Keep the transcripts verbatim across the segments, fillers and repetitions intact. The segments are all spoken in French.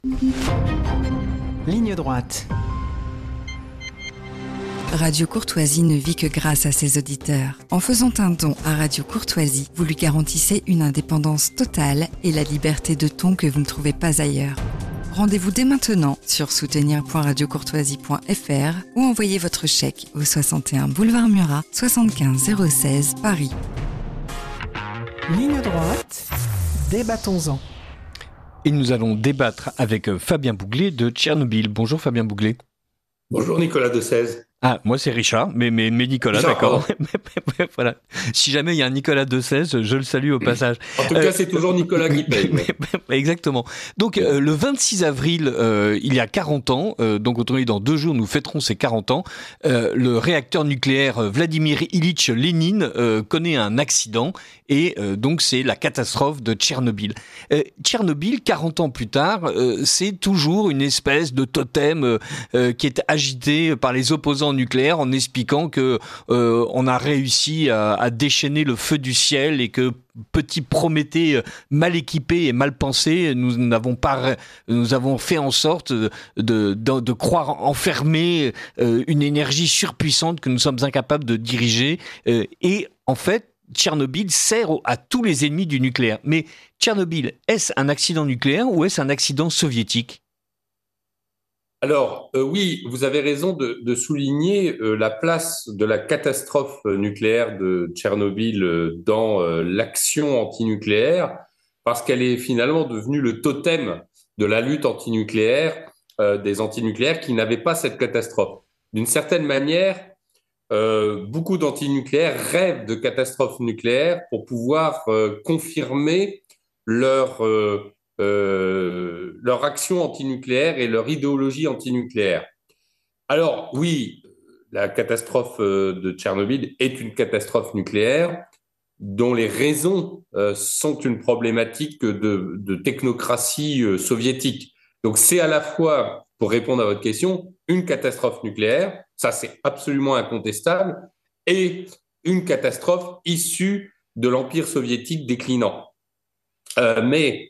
Ligne droite. Radio Courtoisie ne vit que grâce à ses auditeurs. En faisant un don à Radio Courtoisie, vous lui garantissez une indépendance totale et la liberté de ton que vous ne trouvez pas ailleurs. Rendez-vous dès maintenant sur soutenir point radio courtoisie point f r ou envoyez votre chèque au soixante et un boulevard Murat, soixante-quinze zéro seize, Paris. Ligne droite, débattons-en. Et nous allons débattre avec Fabien Bouglet de Tchernobyl. Bonjour Fabien Bouglet. Bonjour Nicolas Dessaize. Ah, moi c'est Richard, mais, mais, mais Nicolas, Richard, d'accord. Voilà. Si jamais il y a un Nicolas Dessaize, je le salue au passage. En tout euh, cas, c'est toujours Nicolas qui paye. Exactement. Donc, euh, le vingt-six avril, euh, il y a quarante ans, euh, donc autrement dit, dans deux jours, nous fêterons ces quarante ans, euh, le réacteur nucléaire Vladimir Ilitch Lénine euh, connaît un accident et euh, donc c'est la catastrophe de Tchernobyl. Euh, Tchernobyl, quarante ans plus tard, euh, c'est toujours une espèce de totem euh, qui est agité par les opposants nucléaire en expliquant que euh, on a réussi à, à déchaîner le feu du ciel et que petit Prométhée mal équipé et mal pensé, nous n'avons pas, nous avons fait en sorte de, de, de croire enfermer euh, une énergie surpuissante que nous sommes incapables de diriger. Euh, et en fait, Tchernobyl sert à tous les ennemis du nucléaire. Mais Tchernobyl, est-ce un accident nucléaire ou est-ce un accident soviétique ? Alors, euh, oui, vous avez raison de, de souligner euh, la place de la catastrophe nucléaire de Tchernobyl euh, dans euh, l'action antinucléaire, parce qu'elle est finalement devenue le totem de la lutte antinucléaire, euh, des antinucléaires qui n'avaient pas cette catastrophe. D'une certaine manière, euh, beaucoup d'antinucléaires rêvent de catastrophes nucléaires pour pouvoir euh, confirmer leur... Euh, Euh, leur action antinucléaire et leur idéologie antinucléaire. Alors oui, la catastrophe de Tchernobyl est une catastrophe nucléaire dont les raisons euh, sont une problématique de, de technocratie euh, soviétique. Donc c'est à la fois, pour répondre à votre question, une catastrophe nucléaire, ça c'est absolument incontestable, et une catastrophe issue de l'Empire soviétique déclinant. Euh, mais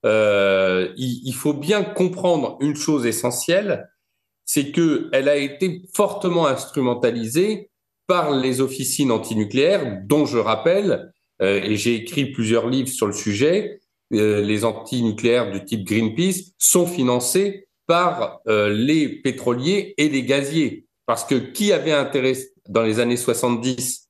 Euh, il, il faut bien comprendre une chose essentielle, c'est qu'elle a été fortement instrumentalisée par les officines antinucléaires, dont je rappelle, euh, et j'ai écrit plusieurs livres sur le sujet, euh, les antinucléaires du type Greenpeace sont financés par euh, les pétroliers et les gaziers. Parce que qui avait intérêt dans les années soixante-dix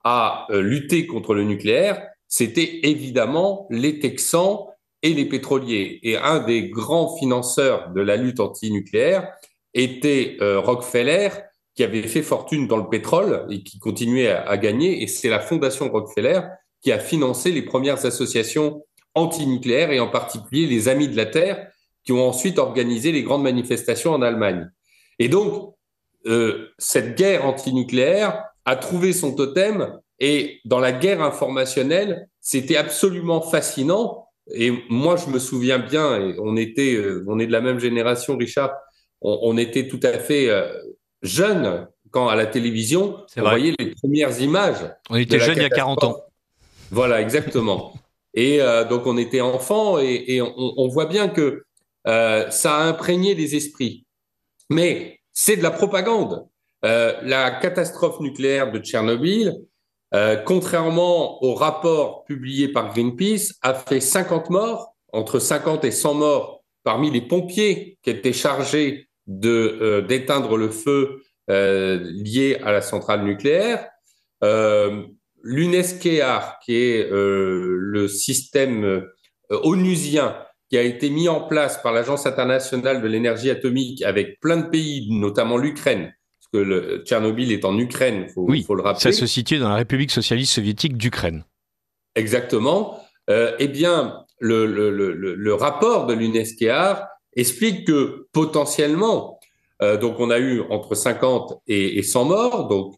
à euh, lutter contre le nucléaire, c'était évidemment les Texans et les pétroliers. Et un des grands financeurs de la lutte antinucléaire était euh, Rockefeller, qui avait fait fortune dans le pétrole et qui continuait à, à gagner. Et c'est la fondation Rockefeller qui a financé les premières associations antinucléaires et en particulier les Amis de la Terre, qui ont ensuite organisé les grandes manifestations en Allemagne. Et donc, euh, cette guerre antinucléaire a trouvé son totem et dans la guerre informationnelle, c'était absolument fascinant. Et moi, je me souviens bien, et on était, on est de la même génération, Richard, on, on était tout à fait euh, jeunes quand à la télévision, c'est on vrai. voyait les premières images. On était jeunes il y a quarante ans. Voilà, exactement. Et euh, donc, on était enfants et, et on, on voit bien que euh, ça a imprégné les esprits. Mais c'est de la propagande. Euh, la catastrophe nucléaire de Tchernobyl, Euh, contrairement au rapport publié par Greenpeace, a fait cinquante morts, entre cinquante et cent morts parmi les pompiers qui étaient chargés de, euh, d'éteindre le feu euh, lié à la centrale nucléaire. Euh, L'UNESCEAR, qui est euh, le système euh, onusien qui a été mis en place par l'Agence internationale de l'énergie atomique avec plein de pays, notamment l'Ukraine, que le Tchernobyl est en Ukraine, faut, oui, faut le rappeler. Ça se situe dans la République socialiste soviétique d'Ukraine. Exactement. Euh, eh bien, le, le, le, le rapport de l'UNESCEAR explique que potentiellement, euh, donc on a eu entre cinquante et, et cent morts, donc,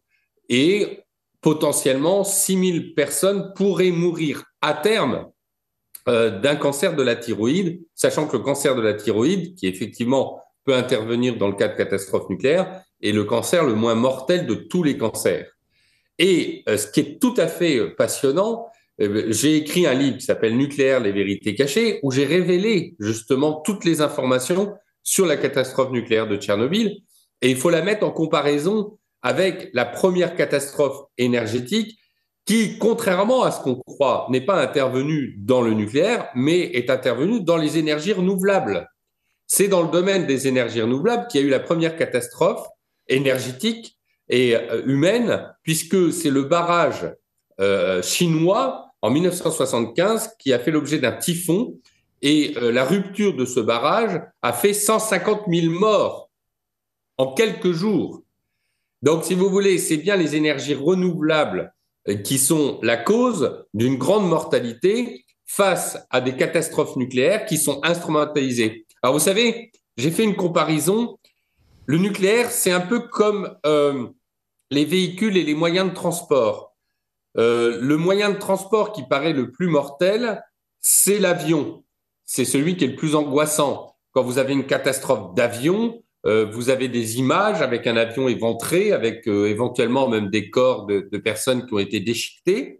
et potentiellement six mille personnes pourraient mourir à terme euh, d'un cancer de la thyroïde, sachant que le cancer de la thyroïde, qui effectivement peut intervenir dans le cas de catastrophe nucléaire, est le cancer le moins mortel de tous les cancers. Et euh, ce qui est tout à fait passionnant, euh, j'ai écrit un livre qui s'appelle Nucléaire, les vérités cachées, où j'ai révélé justement toutes les informations sur la catastrophe nucléaire de Tchernobyl. Et il faut la mettre en comparaison avec la première catastrophe énergétique qui, contrairement à ce qu'on croit, n'est pas intervenue dans le nucléaire, mais est intervenue dans les énergies renouvelables. C'est dans le domaine des énergies renouvelables qu'il y a eu la première catastrophe énergétique et euh, humaine, puisque c'est le barrage euh, chinois en mille neuf cent soixante-quinze qui a fait l'objet d'un typhon, et euh, la rupture de ce barrage a fait cent cinquante mille morts en quelques jours. Donc, si vous voulez, c'est bien les énergies renouvelables euh, qui sont la cause d'une grande mortalité face à des catastrophes nucléaires qui sont instrumentalisées. Alors, vous savez, j'ai fait une comparaison. Le nucléaire, c'est un peu comme euh, les véhicules et les moyens de transport. Euh, le moyen de transport qui paraît le plus mortel, c'est l'avion. C'est celui qui est le plus angoissant. Quand vous avez une catastrophe d'avion, euh, vous avez des images avec un avion éventré, avec euh, éventuellement même des corps de, de personnes qui ont été déchiquetées.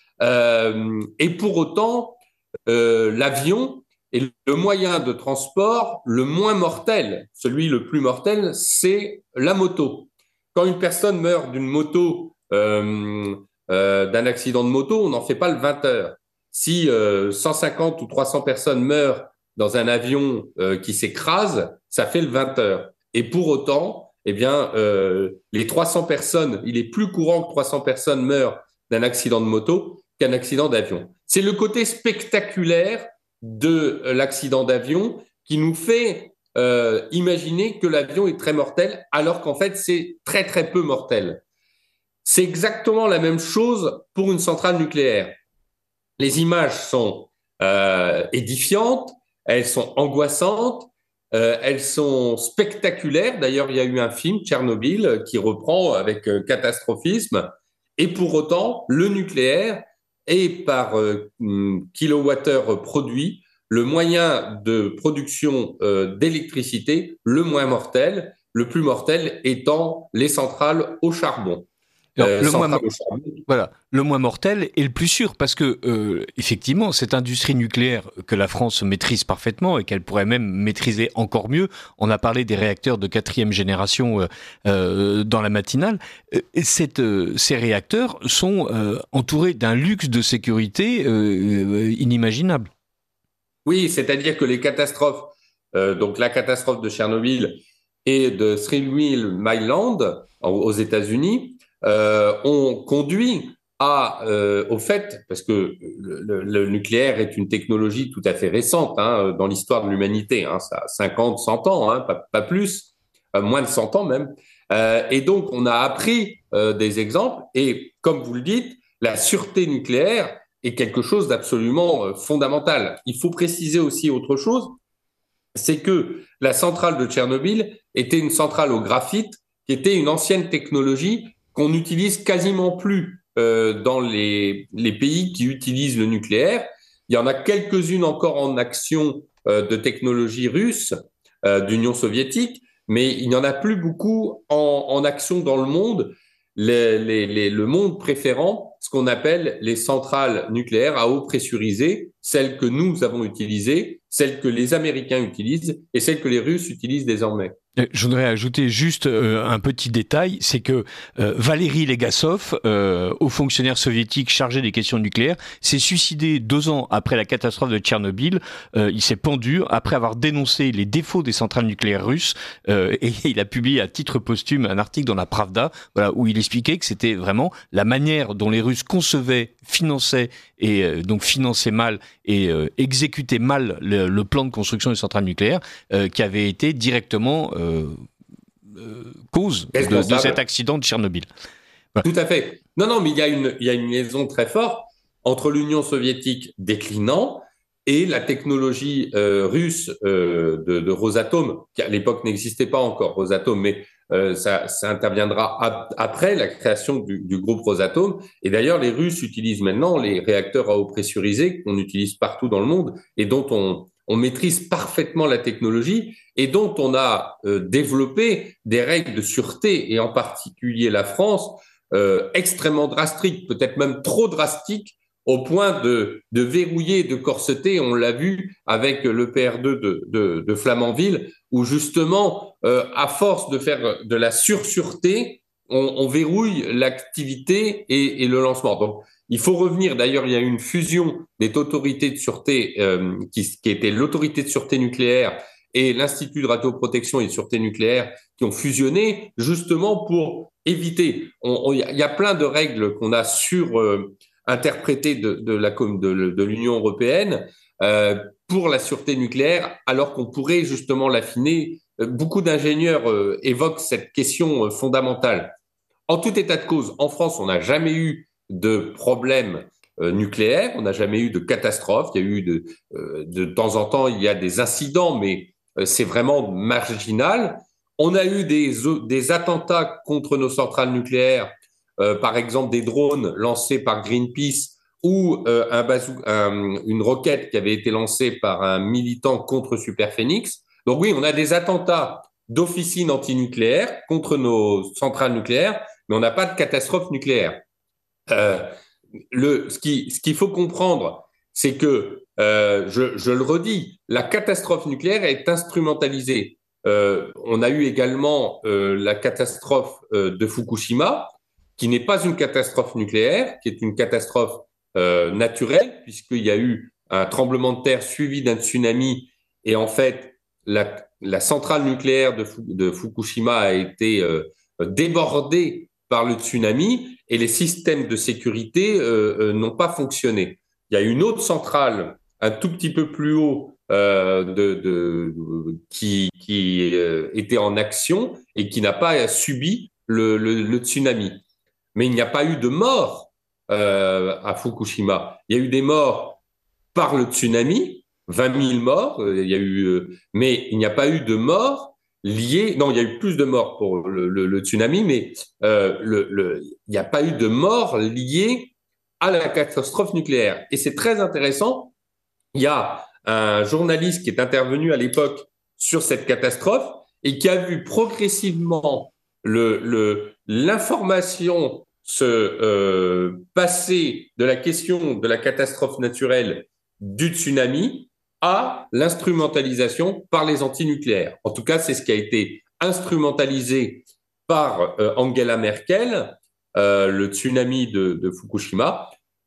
Euh, et pour autant, euh, l'avion est le moyen de transport le moins mortel. Celui le plus mortel, c'est la moto. Quand une personne meurt d'une moto, euh, euh, d'un accident de moto, on n'en fait pas le vingt heures. Si euh, cent cinquante ou trois cents personnes meurent dans un avion euh, qui s'écrase, ça fait le vingt heures. Et pour autant, eh bien, euh, les trois cents personnes, il est plus courant que trois cents personnes meurent d'un accident de moto qu'un accident d'avion. C'est le côté spectaculaire de l'accident d'avion qui nous fait euh, imaginer que l'avion est très mortel, alors qu'en fait, c'est très, très peu mortel. C'est exactement la même chose pour une centrale nucléaire. Les images sont euh, édifiantes, elles sont angoissantes, euh, elles sont spectaculaires. D'ailleurs, il y a eu un film, Tchernobyl, qui reprend avec euh, catastrophisme. Et pour autant, le nucléaire est par euh, kilowattheure produit le moyen de production euh, d'électricité le moins mortel, le plus mortel étant les centrales au charbon. Alors, euh, le, moins mo- voilà, le moins mortel est le plus sûr parce que euh, effectivement cette industrie nucléaire que la France maîtrise parfaitement et qu'elle pourrait même maîtriser encore mieux, on a parlé des réacteurs de quatrième génération euh, euh, dans la matinale, euh, cette, euh, ces réacteurs sont euh, entourés d'un luxe de sécurité euh, inimaginable. Oui, c'est-à-dire que les catastrophes, euh, donc la catastrophe de Tchernobyl et de Three Mile Island aux États-Unis, Euh, ont conduit à, euh, au fait, parce que le, le, le nucléaire est une technologie tout à fait récente hein, dans l'histoire de l'humanité, hein, ça a cinquante, cent ans, hein, pas, pas plus, euh, moins de cent ans même. Euh, et donc, on a appris euh, des exemples et, comme vous le dites, la sûreté nucléaire est quelque chose d'absolument euh, fondamental. Il faut préciser aussi autre chose, c'est que la centrale de Tchernobyl était une centrale au graphite qui était une ancienne technologie qu'on n'utilise quasiment plus euh, dans les, les pays qui utilisent le nucléaire. Il y en a quelques-unes encore en action euh, de technologie russe, euh, d'Union soviétique, mais il n'y en a plus beaucoup en, en action dans le monde, les, les, les, le monde préférant ce qu'on appelle les centrales nucléaires à eau pressurisée, celles que nous avons utilisées, celles que les Américains utilisent et celles que les Russes utilisent désormais. Je voudrais ajouter juste euh, un petit détail, c'est que euh, Valéry Legasov, euh, haut fonctionnaire soviétique chargé des questions nucléaires, s'est suicidé deux ans après la catastrophe de Tchernobyl. Euh, il s'est pendu après avoir dénoncé les défauts des centrales nucléaires russes euh, et il a publié à titre posthume un article dans la Pravda, voilà, où il expliquait que c'était vraiment la manière dont les Russes concevaient, finançaient et euh, donc finançaient mal et euh, exécutaient mal le, le plan de construction des centrales nucléaires euh, qui avait été directement euh, Euh, euh, cause de, de cet accident de Tchernobyl. Ouais. Tout à fait. Non, non, mais il y a une, il y a une liaison très forte entre l'Union soviétique déclinant et la technologie euh, russe euh, de, de Rosatom, qui à l'époque n'existait pas encore, Rosatom, mais euh, ça, ça interviendra ap- après la création du, du groupe Rosatom. Et d'ailleurs, les Russes utilisent maintenant les réacteurs à eau pressurisée qu'on utilise partout dans le monde et dont on on maîtrise parfaitement la technologie et dont on a euh, développé des règles de sûreté, et en particulier la France, euh, extrêmement drastiques, peut-être même trop drastiques, au point de, de verrouiller, de corseter. On l'a vu avec le P R deux de, de, de Flamanville, où justement, euh, à force de faire de la sursûreté, on, on verrouille l'activité et, et le lancement. Donc, il faut revenir. D'ailleurs, il y a eu une fusion des autorités de sûreté, euh, qui, qui était l'autorité de sûreté nucléaire et l'Institut de radioprotection et de sûreté nucléaire, qui ont fusionné justement pour éviter. Il y, y a plein de règles qu'on a sur euh, interprétées de, de, la, de, de l'Union européenne euh, pour la sûreté nucléaire, alors qu'on pourrait justement l'affiner. Beaucoup d'ingénieurs euh, évoquent cette question euh, fondamentale. En tout état de cause, en France, on n'a jamais eu de problème euh, nucléaire, on n'a jamais eu de catastrophe. Il y a eu de, euh, de temps en temps, il y a des incidents, mais euh, c'est vraiment marginal. On a eu des, des attentats contre nos centrales nucléaires, euh, par exemple des drones lancés par Greenpeace ou euh, un bazou, un, une roquette qui avait été lancée par un militant contre Superphénix. Donc oui, on a des attentats d'officines antinucléaires contre nos centrales nucléaires, mais on n'a pas de catastrophe nucléaire. Euh, le, ce qui, ce qu'il faut comprendre, c'est que, euh, je, je le redis, la catastrophe nucléaire est instrumentalisée. Euh, on a eu également euh, la catastrophe euh, de Fukushima, qui n'est pas une catastrophe nucléaire, qui est une catastrophe euh, naturelle, puisqu'il y a eu un tremblement de terre suivi d'un tsunami, et en fait, la, la centrale nucléaire de, de Fukushima a été euh, débordée par le tsunami, et les systèmes de sécurité euh, euh, n'ont pas fonctionné. Il y a une autre centrale un tout petit peu plus haut euh, de, de, qui, qui euh, était en action et qui n'a pas subi le, le, le tsunami. Mais il n'y a pas eu de mort euh, à Fukushima. Il y a eu des morts par le tsunami, vingt mille morts. Il y a eu, euh, mais il n'y a pas eu de morts liées. Non, il y a eu plus de morts pour le, le, le tsunami, mais euh, le, le, il n'y a pas eu de morts liées à la catastrophe nucléaire. Et c'est très intéressant. Il y a un journaliste qui est intervenu à l'époque sur cette catastrophe et qui a vu progressivement le, le, l'information se euh, passer de la question de la catastrophe naturelle du tsunami à l'instrumentalisation par les antinucléaires. En tout cas, c'est ce qui a été instrumentalisé par euh, Angela Merkel, euh, le tsunami de, de Fukushima,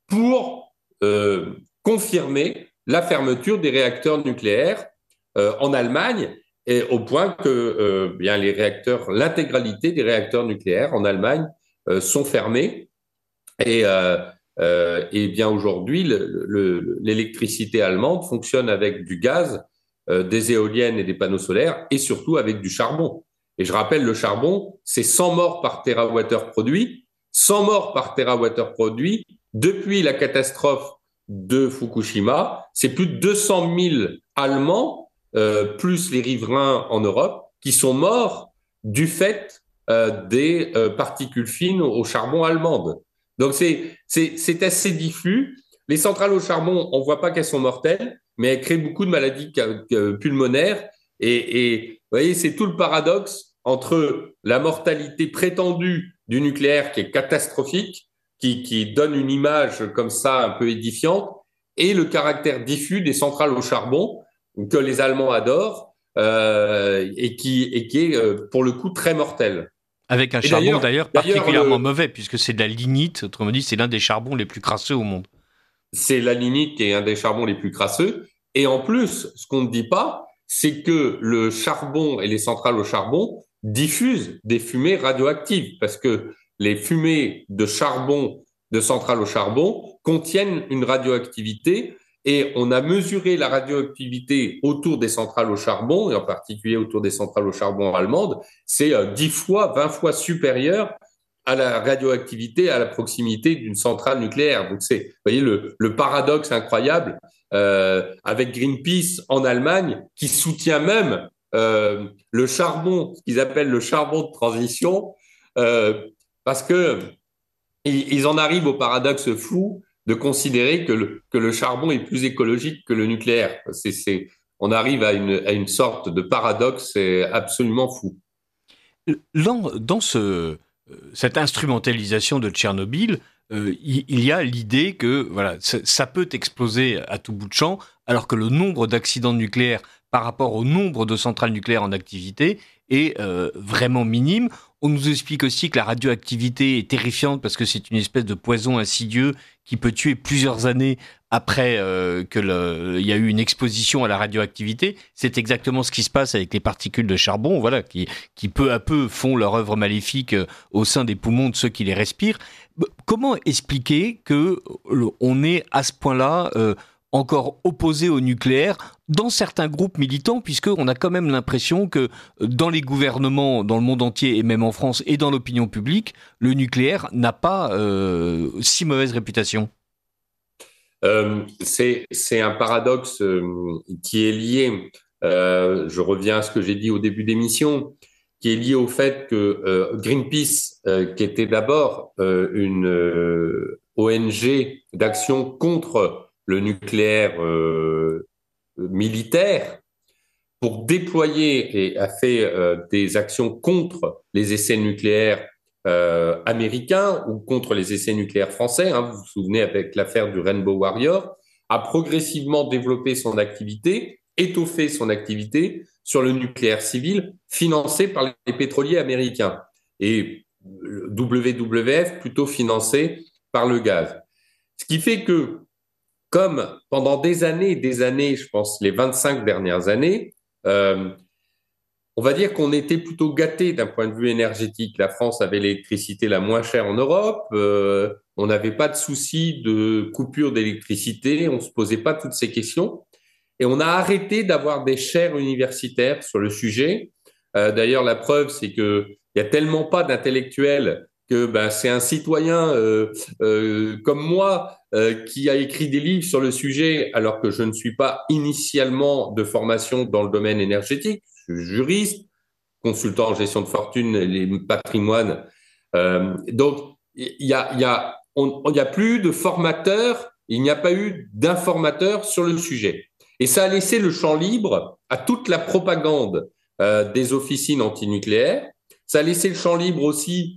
pour euh, confirmer la fermeture des réacteurs nucléaires euh, en Allemagne, et au point que euh, bien les réacteurs, l'intégralité des réacteurs nucléaires en Allemagne euh, sont fermés. Et, euh, euh, et bien aujourd'hui, le, le, l'électricité allemande fonctionne avec du gaz, euh, des éoliennes et des panneaux solaires, et surtout avec du charbon. Et je rappelle, le charbon, c'est cent morts par térawattheure produit, cent morts par térawattheure produit. Depuis la catastrophe de Fukushima, c'est plus de deux cent mille Allemands, euh, plus les riverains en Europe, qui sont morts du fait euh, des euh, particules fines au, au charbon allemandes. Donc c'est, c'est, c'est assez diffus. Les centrales au charbon, on voit pas qu'elles sont mortelles, mais elles créent beaucoup de maladies pulmonaires. Et, et vous voyez, c'est tout le paradoxe entre la mortalité prétendue du nucléaire, qui est catastrophique, qui, qui donne une image comme ça un peu édifiante, et le caractère diffus des centrales au charbon que les Allemands adorent euh, et, qui, et qui est euh, pour le coup très mortel. Avec un et charbon d'ailleurs, d'ailleurs, d'ailleurs particulièrement le... mauvais, puisque c'est de la lignite, autrement dit, c'est l'un des charbons les plus crasseux au monde. C'est la lignite qui est un des charbons les plus crasseux. Et en plus, ce qu'on ne dit pas, c'est que le charbon et les centrales au charbon diffusent des fumées radioactives, parce que les fumées de charbon, de centrales au charbon, contiennent une radioactivité, et on a mesuré la radioactivité autour des centrales au charbon, et en particulier autour des centrales au charbon allemandes, c'est dix fois, vingt fois supérieur à la radioactivité à la proximité d'une centrale nucléaire. Donc c'est, vous voyez, le, le paradoxe incroyable euh, avec Greenpeace en Allemagne, qui soutient même euh, le charbon, ce qu'ils appellent le charbon de transition, euh, parce que ils, ils en arrivent au paradoxe fou de considérer que le, que le charbon est plus écologique que le nucléaire. C'est, c'est, on arrive à une, à une sorte de paradoxe, c'est absolument fou. Dans, dans ce, cette instrumentalisation de Tchernobyl, euh, il, il y a l'idée que voilà, ça, ça peut exploser à tout bout de champ, alors que le nombre d'accidents nucléaires par rapport au nombre de centrales nucléaires en activité est euh, vraiment minime. On nous explique aussi que la radioactivité est terrifiante parce que c'est une espèce de poison insidieux qui peut tuer plusieurs années après euh, que le, il y a eu une exposition à la radioactivité. C'est exactement ce qui se passe avec les particules de charbon, voilà, qui, qui peu à peu font leur œuvre maléfique au sein des poumons de ceux qui les respirent. Comment expliquer que on est à ce point-là euh, encore opposé au nucléaire dans certains groupes militants, puisqu'on a quand même l'impression que dans les gouvernements, dans le monde entier et même en France et dans l'opinion publique, le nucléaire n'a pas euh, si mauvaise réputation. Euh, c'est, c'est un paradoxe euh, qui est lié, euh, je reviens à ce que j'ai dit au début d'émission, qui est lié au fait que euh, Greenpeace, euh, qui était d'abord euh, une euh, O N G d'action contre le nucléaire euh, militaire, pour déployer et a fait euh, des actions contre les essais nucléaires euh, américains ou contre les essais nucléaires français, hein, vous vous souvenez avec l'affaire du Rainbow Warrior, a progressivement développé son activité, étoffé son activité sur le nucléaire civil financé par les pétroliers américains et W W F plutôt financé par le gaz. Ce qui fait que, comme pendant des années et des années, je pense les vingt-cinq dernières années, euh, on va dire qu'on était plutôt gâté d'un point de vue énergétique. La France avait l'électricité la moins chère en Europe, euh, on n'avait pas de souci de coupure d'électricité, on se posait pas toutes ces questions. Et on a arrêté d'avoir des chaires universitaires sur le sujet. Euh, d'ailleurs, la preuve, c'est que il y a tellement pas d'intellectuels que ben, c'est un citoyen euh, euh, comme moi euh, qui a écrit des livres sur le sujet, alors que je ne suis pas initialement de formation dans le domaine énergétique. Je suis juriste, consultant en gestion de fortune et les patrimoines. Euh, donc, il y a, il y a, on, il y a plus de formateurs, il n'y a pas eu d'informateurs sur le sujet. Et ça a laissé le champ libre à toute la propagande euh, des officines antinucléaires. Ça a laissé le champ libre aussi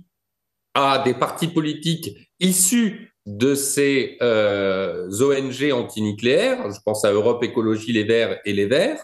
à des partis politiques issus de ces euh, O N G antinucléaires. Je pense à Europe Écologie Les Verts et Les Verts.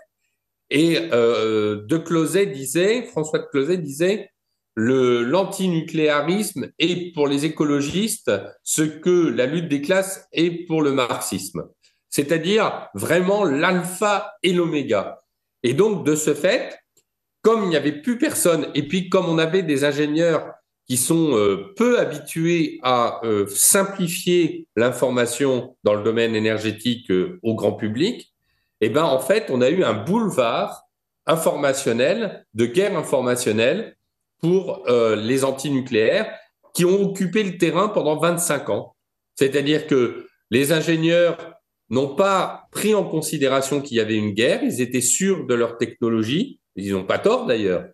Et euh, de Closet disait, François de Closet disait, le, l'antinucléarisme est pour les écologistes ce que la lutte des classes est pour le marxisme. C'est-à-dire vraiment l'alpha et l'oméga. Et donc, de ce fait, comme il n'y avait plus personne, et puis comme on avait des ingénieurs qui sont euh, peu habitués à euh, simplifier l'information dans le domaine énergétique euh, au grand public, eh ben en fait, on a eu un boulevard informationnel, de guerre informationnelle pour euh, les antinucléaires qui ont occupé le terrain pendant vingt-cinq ans. C'est-à-dire que les ingénieurs n'ont pas pris en considération qu'il y avait une guerre, ils étaient sûrs de leur technologie, ils n'ont pas tort d'ailleurs,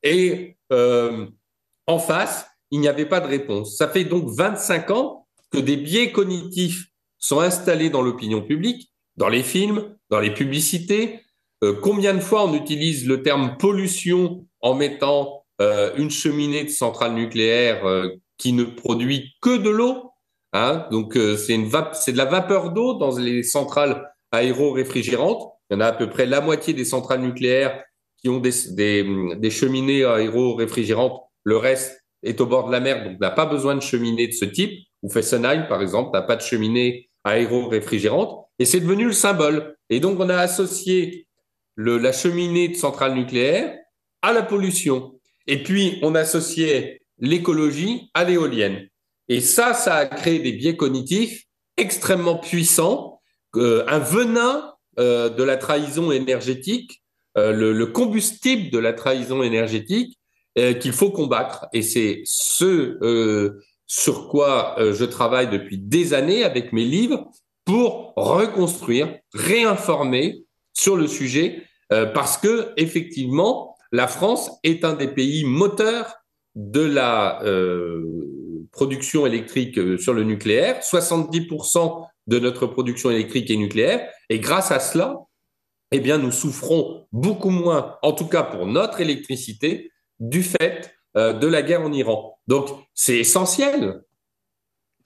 et euh, en face, il n'y avait pas de réponse. Ça fait donc vingt-cinq ans que des biais cognitifs sont installés dans l'opinion publique, dans les films, dans les publicités. Euh, combien de fois on utilise le terme pollution en mettant euh, une cheminée de centrale nucléaire euh, qui ne produit que de l'eau, hein, donc euh, c'est, une vap- c'est de la vapeur d'eau dans les centrales aéro-réfrigérantes. Il y en a à peu près la moitié des centrales nucléaires qui ont des, des, des cheminées aéro-réfrigérantes. Le reste est au bord de la mer, donc n'a pas besoin de cheminée de ce type. Ou Fessenheim, par exemple, n'a pas de cheminée aéro-réfrigérante. Et c'est devenu le symbole. Et donc, on a associé le, la cheminée de centrale nucléaire à la pollution. Et puis, on associait l'écologie à l'éolienne. Et ça, ça a créé des biais cognitifs extrêmement puissants, euh, un venin euh, de la trahison énergétique, euh, le, le combustible de la trahison énergétique euh, qu'il faut combattre. Et c'est ce euh, sur quoi euh, je travaille depuis des années avec mes livres pour reconstruire, réinformer sur le sujet, euh, parce que effectivement, la France est un des pays moteurs de la euh, production électrique sur le nucléaire. soixante-dix pour cent de notre production électrique est nucléaire. Et grâce à cela, eh bien, nous souffrons beaucoup moins, en tout cas pour notre électricité, du fait euh, de la guerre en Iran. Donc, c'est essentiel.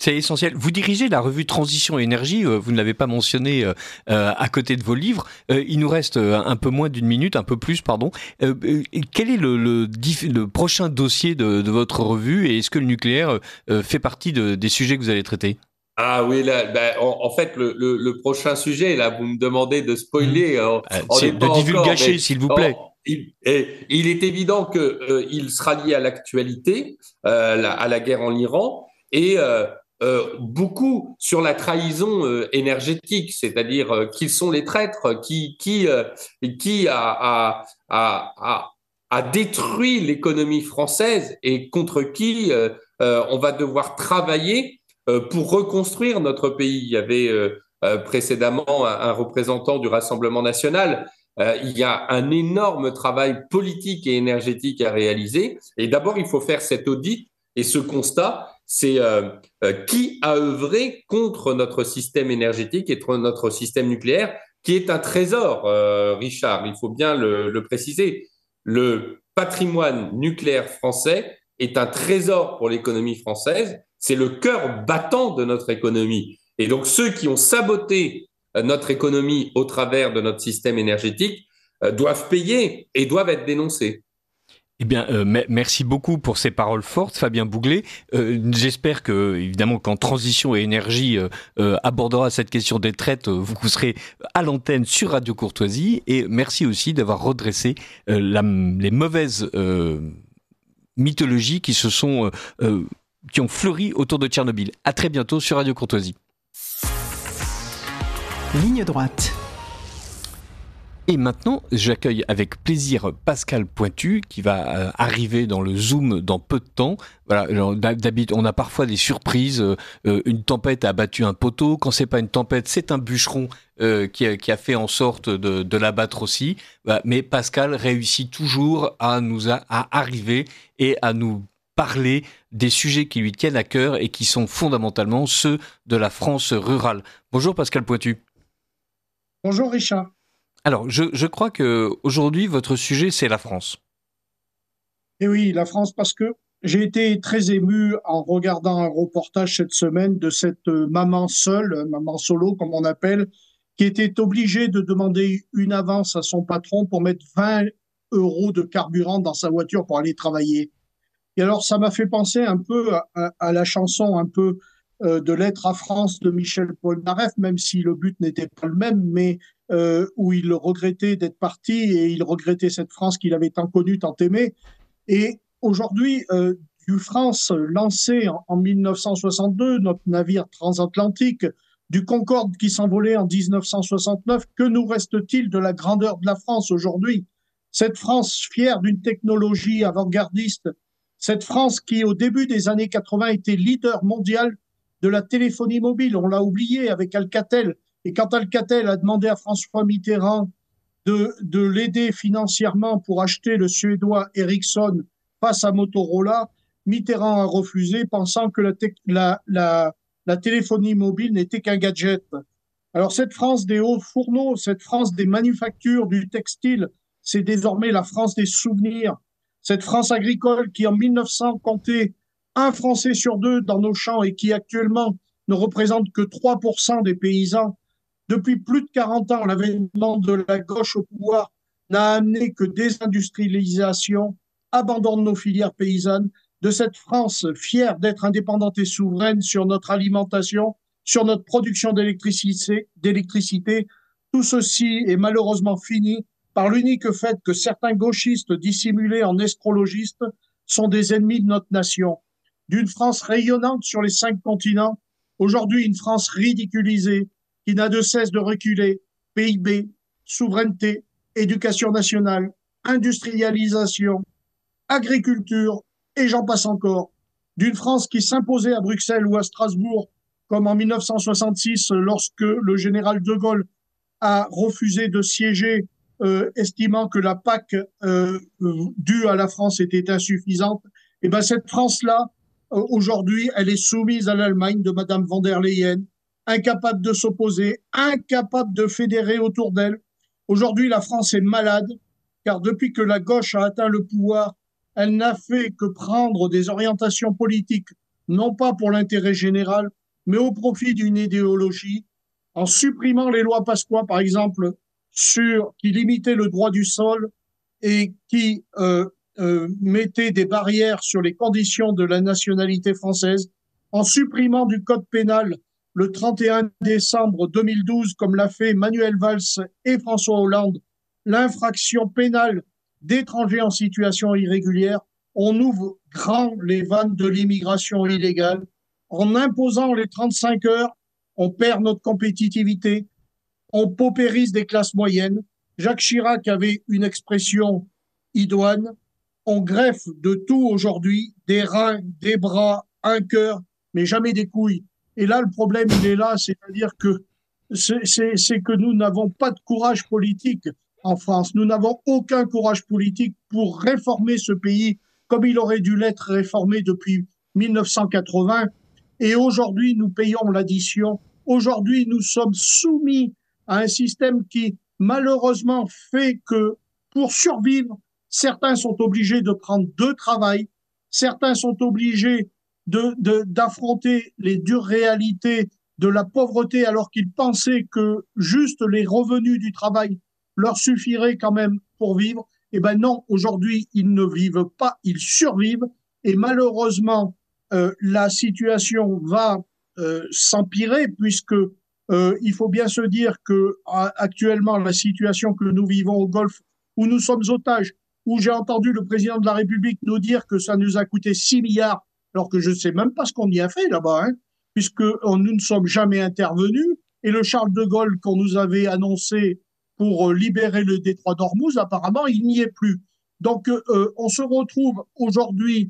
C'est essentiel. Vous dirigez la revue Transition et Énergie, euh, vous ne l'avez pas mentionné euh, euh, à côté de vos livres. Euh, il nous reste euh, un peu moins d'une minute, un peu plus, pardon. Euh, euh, quel est le, le, le prochain dossier de, de votre revue et est-ce que le nucléaire euh, fait partie de, des sujets que vous allez traiter ? Ah oui, là, ben, en, en fait, le, le, le prochain sujet, là, vous me demandez de spoiler. Mmh. On, euh, on c'est n'est pas de divulgacher, encore, mais, s'il vous plaît. on, il, et, il est évident que euh, il sera lié à l'actualité, euh, la, à la guerre en Iran, et euh, euh, beaucoup sur la trahison euh, énergétique, c'est-à-dire euh, qui sont les traîtres, qui qui euh, qui a a a, a, a détruit l'économie française et contre qui euh, euh, on va devoir travailler pour reconstruire notre pays. Il y avait euh, euh, précédemment un, un représentant du Rassemblement national. Euh, il y a un énorme travail politique et énergétique à réaliser. Et d'abord, il faut faire cet audit et ce constat, c'est euh, euh, qui a œuvré contre notre système énergétique et notre système nucléaire, qui est un trésor, euh, Richard, il faut bien le, le préciser. Le patrimoine nucléaire français est un trésor pour l'économie française. C'est le cœur battant de notre économie. Et donc, ceux qui ont saboté notre économie au travers de notre système énergétique euh, doivent payer et doivent être dénoncés. Eh bien, euh, merci beaucoup pour ces paroles fortes, Fabien Bouglet. Euh, j'espère que, évidemment, quand Transition et Énergie euh, euh, abordera cette question des traites, euh, vous serez à l'antenne sur Radio Courtoisie. Et merci aussi d'avoir redressé euh, la, les mauvaises euh, mythologies qui se sont... Euh, euh, qui ont fleuri autour de Tchernobyl. À très bientôt sur Radio Courtoisie. Ligne droite. Et maintenant, j'accueille avec plaisir Pascal Pointu qui va euh, arriver dans le Zoom dans peu de temps. Voilà, d'habitude, on a parfois des surprises. Euh, une tempête a abattu un poteau. Quand c'est pas une tempête, c'est un bûcheron euh, qui, a, qui a fait en sorte de, de l'abattre aussi. Voilà, mais Pascal réussit toujours à nous a, à arriver et à nous parler des sujets qui lui tiennent à cœur et qui sont fondamentalement ceux de la France rurale. Bonjour Pascal Pointu. Bonjour Richard. Alors, je, je crois qu'aujourd'hui, votre sujet, c'est la France. Et oui, la France, parce que j'ai été très ému en regardant un reportage cette semaine de cette maman seule, maman solo, comme on appelle, qui était obligée de demander une avance à son patron pour mettre vingt euros de carburant dans sa voiture pour aller travailler. Et alors, ça m'a fait penser un peu à, à, à la chanson un peu euh, de Lettre à France de Michel Polnareff, même si le but n'était pas le même, mais euh, où il regrettait d'être parti et il regrettait cette France qu'il avait tant connue, tant aimée. Et aujourd'hui, euh, du France lancé en, en mille neuf cent soixante-deux, notre navire transatlantique, du Concorde qui s'envolait en dix-neuf cent soixante-neuf, que nous reste-t-il de la grandeur de la France aujourd'hui ? Cette France fière d'une technologie avant-gardiste, cette France qui, au début des années quatre-vingts, était leader mondial de la téléphonie mobile. On l'a oublié avec Alcatel. Et quand Alcatel a demandé à François Mitterrand de, de l'aider financièrement pour acheter le suédois Ericsson face à Motorola, Mitterrand a refusé, pensant que la, te- la, la, la téléphonie mobile n'était qu'un gadget. Alors cette France des hauts fourneaux, cette France des manufactures, du textile, c'est désormais la France des souvenirs. Cette France agricole qui, en mille neuf cents, comptait un Français sur deux dans nos champs et qui, actuellement, ne représente que trois pour cent des paysans. Depuis plus de quarante ans, l'avènement de la gauche au pouvoir n'a amené que désindustrialisation, abandon de nos filières paysannes, de cette France fière d'être indépendante et souveraine sur notre alimentation, sur notre production d'électricité, d'électricité. Tout ceci est malheureusement fini par l'unique fait que certains gauchistes dissimulés en astrologistes sont des ennemis de notre nation. D'une France rayonnante sur les cinq continents, aujourd'hui une France ridiculisée qui n'a de cesse de reculer. P I B, souveraineté, éducation nationale, industrialisation, agriculture, et j'en passe encore. D'une France qui s'imposait à Bruxelles ou à Strasbourg, comme en mille neuf cent soixante-six, lorsque le général de Gaulle a refusé de siéger Euh, estimant que la P A C euh, due à la France était insuffisante, et ben cette France-là, euh, aujourd'hui, elle est soumise à l'Allemagne de Madame von der Leyen, incapable de s'opposer, incapable de fédérer autour d'elle. Aujourd'hui, la France est malade, car depuis que la gauche a atteint le pouvoir, elle n'a fait que prendre des orientations politiques non pas pour l'intérêt général, mais au profit d'une idéologie, en supprimant les lois Pasqua, par exemple, sur, qui limitaient le droit du sol et qui euh, euh, mettaient des barrières sur les conditions de la nationalité française, en supprimant du code pénal le trente et un décembre deux mille douze, comme l'a fait Manuel Valls et François Hollande, l'infraction pénale d'étrangers en situation irrégulière. On ouvre grand les vannes de l'immigration illégale. En imposant les trente-cinq heures, on perd notre compétitivité, on paupérise des classes moyennes. Jacques Chirac avait une expression idoine, on greffe de tout aujourd'hui, des reins, des bras, un cœur, mais jamais des couilles. Et là, le problème, il est là, c'est-à-dire que c'est, c'est, c'est que nous n'avons pas de courage politique en France. Nous n'avons aucun courage politique pour réformer ce pays comme il aurait dû l'être réformé depuis mille neuf cent quatre-vingts. Et aujourd'hui, nous payons l'addition. Aujourd'hui, nous sommes soumis à un système qui, malheureusement, fait que pour survivre, certains sont obligés de prendre deux travails, certains sont obligés de, de, d'affronter les dures réalités de la pauvreté alors qu'ils pensaient que juste les revenus du travail leur suffiraient quand même pour vivre. Eh ben non, aujourd'hui, ils ne vivent pas, ils survivent. Et malheureusement, euh, la situation va euh, s'empirer puisque euh, il faut bien se dire que actuellement, la situation que nous vivons au Golfe, où nous sommes otages, où j'ai entendu le président de la République nous dire que ça nous a coûté six milliards, alors que je ne sais même pas ce qu'on y a fait là-bas, hein, puisque on, nous ne sommes jamais intervenus. Et le Charles de Gaulle qu'on nous avait annoncé pour libérer le détroit d'Ormuz, apparemment, il n'y est plus. Donc, euh, on se retrouve aujourd'hui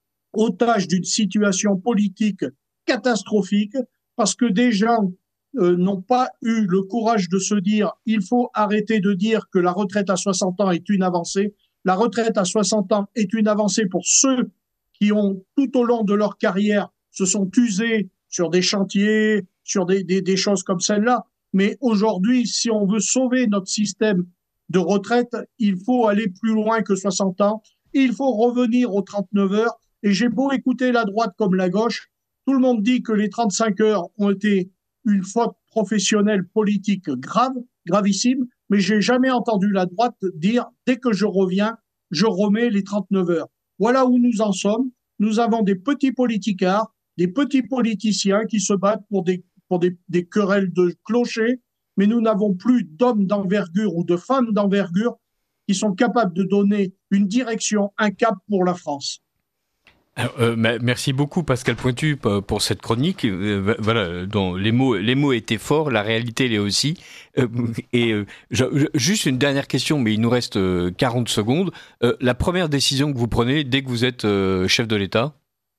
otage d'une situation politique catastrophique parce que des gens euh, n'ont pas eu le courage de se dire il faut arrêter de dire que la retraite à soixante ans est une avancée. La retraite à soixante ans est une avancée pour ceux qui ont, tout au long de leur carrière, se sont usés sur des chantiers, sur des, des, des choses comme celle-là. Mais aujourd'hui, si on veut sauver notre système de retraite, il faut aller plus loin que soixante ans. Il faut revenir aux trente-neuf heures. Et j'ai beau écouter la droite comme la gauche, tout le monde dit que les trente-cinq heures ont été une faute professionnelle politique grave, gravissime, mais j'ai jamais entendu la droite dire dès que je reviens, je remets les trente-neuf heures. Voilà où nous en sommes. Nous avons des petits politicards, des petits politiciens qui se battent pour des, pour des, des querelles de clochers, mais nous n'avons plus d'hommes d'envergure ou de femmes d'envergure qui sont capables de donner une direction, un cap pour la France. Alors, euh, merci beaucoup Pascal Pointu pour cette chronique. Euh, voilà, dont les mots, les mots étaient forts, la réalité l'est aussi. Euh, et euh, je, je, juste une dernière question, mais il nous reste euh, quarante secondes. Euh, la première décision que vous prenez dès que vous êtes euh, chef de l'État ?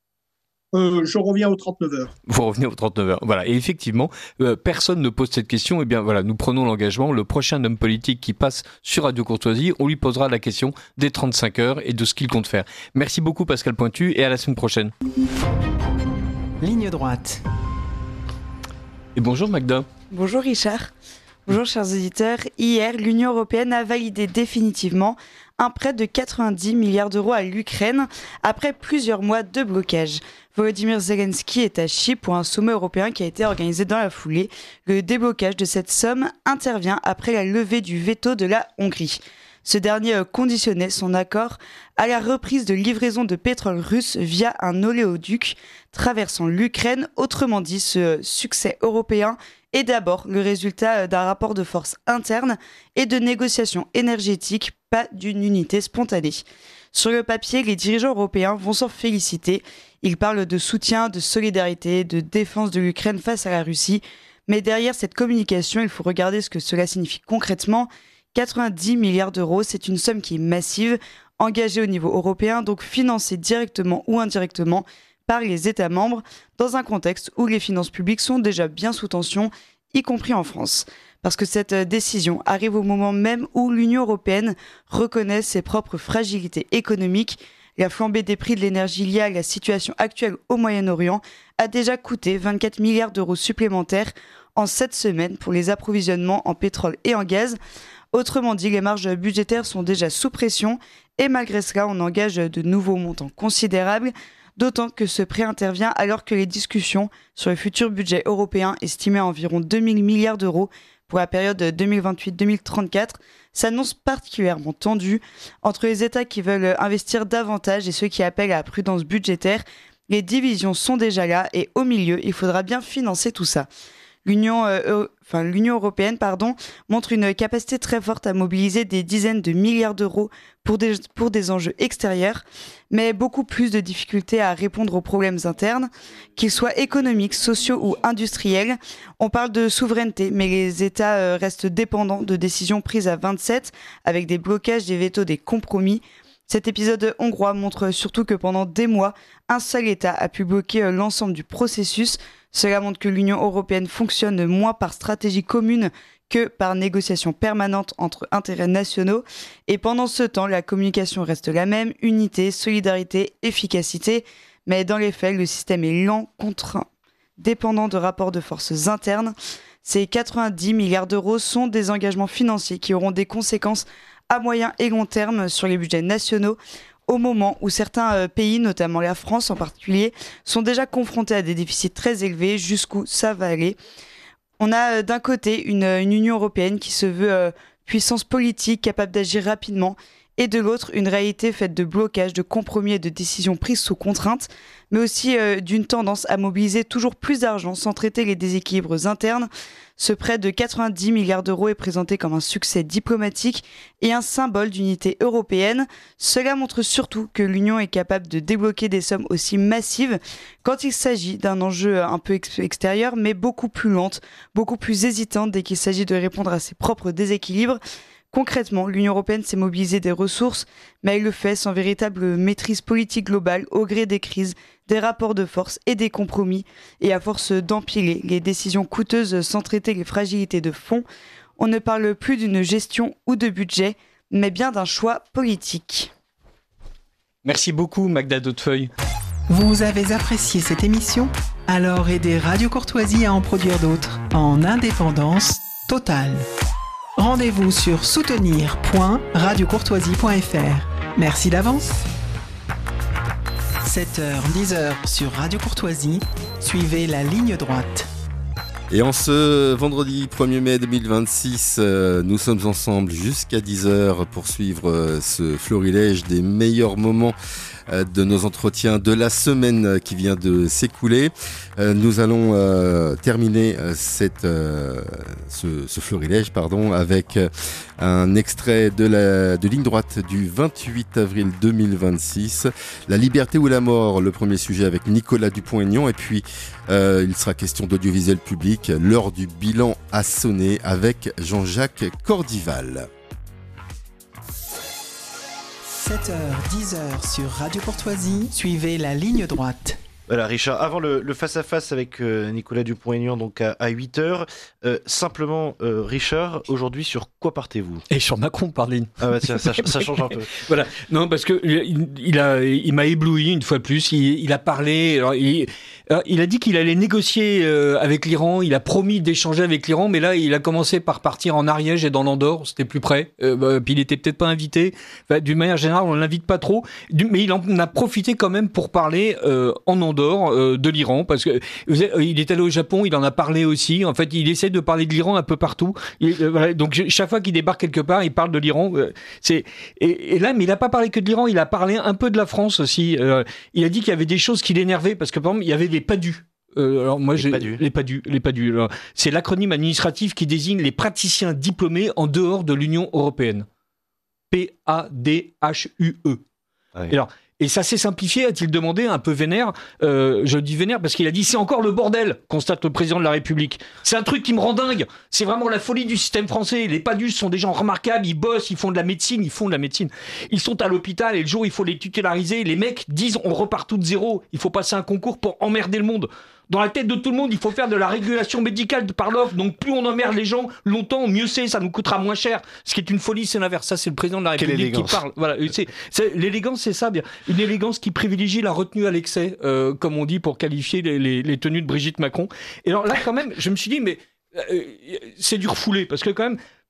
Euh, je reviens aux trente-neuf heures. Vous revenez aux trente-neuf heures. Voilà. Et effectivement, euh, personne ne pose cette question. Eh bien, voilà, nous prenons l'engagement. Le prochain homme politique qui passe sur Radio Courtoisie, on lui posera la question des trente-cinq heures et de ce qu'il compte faire. Merci beaucoup, Pascal Pointu, et à la semaine prochaine. Ligne droite. Et bonjour, Magda. Bonjour, Richard. Bonjour, chers auditeurs. Hier, l'Union européenne a validé définitivement un prêt de quatre-vingt-dix milliards d'euros à l'Ukraine après plusieurs mois de blocage. Volodymyr Zelensky est à Chypre pour un sommet européen qui a été organisé dans la foulée. Le déblocage de cette somme intervient après la levée du veto de la Hongrie. Ce dernier conditionnait son accord à la reprise de livraison de pétrole russe via un oléoduc traversant l'Ukraine. Autrement dit, ce succès européen est d'abord le résultat d'un rapport de force interne et de négociations énergétiques, pas d'une unité spontanée. Sur le papier, les dirigeants européens vont s'en féliciter. Ils parlent de soutien, de solidarité, de défense de l'Ukraine face à la Russie. Mais derrière cette communication, il faut regarder ce que cela signifie concrètement. quatre-vingt-dix milliards d'euros, c'est une somme qui est massive, engagée au niveau européen, donc financée directement ou indirectement par les États membres, dans un contexte où les finances publiques sont déjà bien sous tension, y compris en France. Parce que cette décision arrive au moment même où l'Union européenne reconnaît ses propres fragilités économiques. La flambée des prix de l'énergie liée à la situation actuelle au Moyen-Orient a déjà coûté vingt-quatre milliards d'euros supplémentaires en sept semaines pour les approvisionnements en pétrole et en gaz. Autrement dit, les marges budgétaires sont déjà sous pression et malgré cela, on engage de nouveaux montants considérables. d'autant que ce prêt intervient alors que les discussions sur le futur budget européen, estimé à environ deux mille milliards d'euros pour la période deux mille vingt-huit deux mille trente-quatre, s'annoncent particulièrement tendues entre les États qui veulent investir davantage et ceux qui appellent à la prudence budgétaire. Les divisions sont déjà là et au milieu, il faudra bien financer tout ça. L'Union, euh, enfin, l'Union européenne pardon, montre une capacité très forte à mobiliser des dizaines de milliards d'euros pour des, pour des enjeux extérieurs, mais beaucoup plus de difficultés à répondre aux problèmes internes, qu'ils soient économiques, sociaux ou industriels. On parle de souveraineté, mais les États euh, restent dépendants de décisions prises à vingt-sept, avec des blocages, des vétos, des compromis. Cet épisode hongrois montre surtout que pendant des mois, un seul État a pu bloquer l'ensemble du processus. Cela montre que l'Union européenne fonctionne moins par stratégie commune que par négociation permanente entre intérêts nationaux. Et pendant ce temps, la communication reste la même, unité, solidarité, efficacité. Mais dans les faits, le système est lent, contraint, dépendant de rapports de forces internes. Ces quatre-vingt-dix milliards d'euros sont des engagements financiers qui auront des conséquences à moyen et long terme sur les budgets nationaux, au moment où certains pays, notamment la France en particulier, sont déjà confrontés à des déficits très élevés, jusqu'où ça va aller. On a d'un côté une, une Union européenne qui se veut euh, puissance politique capable d'agir rapidement, et de l'autre une réalité faite de blocages, de compromis et de décisions prises sous contrainte, mais aussi euh, d'une tendance à mobiliser toujours plus d'argent sans traiter les déséquilibres internes. Ce prêt de quatre-vingt-dix milliards d'euros est présenté comme un succès diplomatique et un symbole d'unité européenne. Cela montre surtout que l'Union est capable de débloquer des sommes aussi massives quand il s'agit d'un enjeu un peu ex- extérieur, mais beaucoup plus lente, beaucoup plus hésitante dès qu'il s'agit de répondre à ses propres déséquilibres. Concrètement, l'Union européenne s'est mobilisée des ressources, mais elle le fait sans véritable maîtrise politique globale au gré des crises, des rapports de force et des compromis. Et à force d'empiler les décisions coûteuses sans traiter les fragilités de fond, on ne parle plus d'une gestion ou de budget, mais bien d'un choix politique. Merci beaucoup Magda Dautefeuille. Vous avez apprécié cette émission ? Alors aidez Radio Courtoisie à en produire d'autres en indépendance totale. Rendez-vous sur soutenir point radio courtoisie point f r. Merci d'avance. sept heures dix heures sur Radio Courtoisie, suivez la ligne droite. Et en ce vendredi premier mai deux mille vingt-six, euh, nous sommes ensemble jusqu'à dix heures pour suivre euh, ce florilège des meilleurs moments euh, de nos entretiens de la semaine qui vient de s'écouler. Euh, nous allons euh, terminer euh, cette, euh, ce, ce florilège pardon, avec euh, un extrait de la de ligne droite du vingt-huit avril deux mille vingt-six. La liberté ou la mort, le premier sujet avec Nicolas Dupont-Aignan, et puis euh, il sera question d'audiovisuel public. L'heure du bilan a sonné avec Jean-Jacques Cordival. sept heures dix heures sur Radio Courtoisie, suivez la ligne droite. Voilà, Richard, avant le, le face-à-face avec euh, Nicolas Dupont-Aignan, donc à, à huit heures, euh, simplement, euh, Richard, aujourd'hui, sur quoi partez-vous ? Et sur Macron, Parline. Ah bah tiens, ça, ça change un peu. Voilà, non, parce que il, il, a, il m'a ébloui une fois de plus, il, il a parlé, alors il, alors il a dit qu'il allait négocier euh, avec l'Iran, il a promis d'échanger avec l'Iran, mais là, il a commencé par partir en Ariège et dans l'Andorre, c'était plus près, euh, bah, puis il était peut-être pas invité, enfin, d'une manière générale, on l'invite pas trop, mais il en a profité quand même pour parler euh, en Andorre, de l'Iran, parce que il est allé au Japon, il en a parlé aussi. En fait, il essaie de parler de l'Iran un peu partout. Il, euh, voilà, donc chaque fois qu'il débarque quelque part, il parle de l'Iran. Euh, c'est et, et là, mais il a pas parlé que de l'Iran, il a parlé un peu de la France aussi. Euh, il a dit qu'il y avait des choses qui l'énervaient, parce que par exemple, il y avait les PADU. Euh, alors moi, les j'ai PADU. les PADU, les PADU. Alors, c'est l'acronyme administratif qui désigne les praticiens diplômés en dehors de l'Union européenne. P A D H U E. Ah oui. Et alors. Et ça s'est simplifié, a-t-il demandé, un peu vénère. Euh, je dis vénère parce qu'il a dit « c'est encore le bordel », constate le président de la République. C'est un truc qui me rend dingue. C'est vraiment la folie du système français. Les PADUS sont des gens remarquables, ils bossent, ils font de la médecine, ils font de la médecine. Ils sont à l'hôpital et le jour où il faut les titulariser, les mecs disent « on repart tout de zéro, il faut passer un concours pour emmerder le monde ». Dans la tête de tout le monde, il faut faire de la régulation médicale par l'offre. Donc plus on emmerde les gens longtemps, mieux c'est, ça nous coûtera moins cher. Ce qui est une folie, c'est l'inverse. Ça, c'est le président de la République qui parle. Voilà, c'est, c'est, l'élégance, c'est ça. Bien. Une élégance qui privilégie la retenue à l'excès, euh, comme on dit pour qualifier les, les, les tenues de Brigitte Macron. Et alors là, quand même, je me suis dit, mais euh, c'est du refoulé, parce que quand même,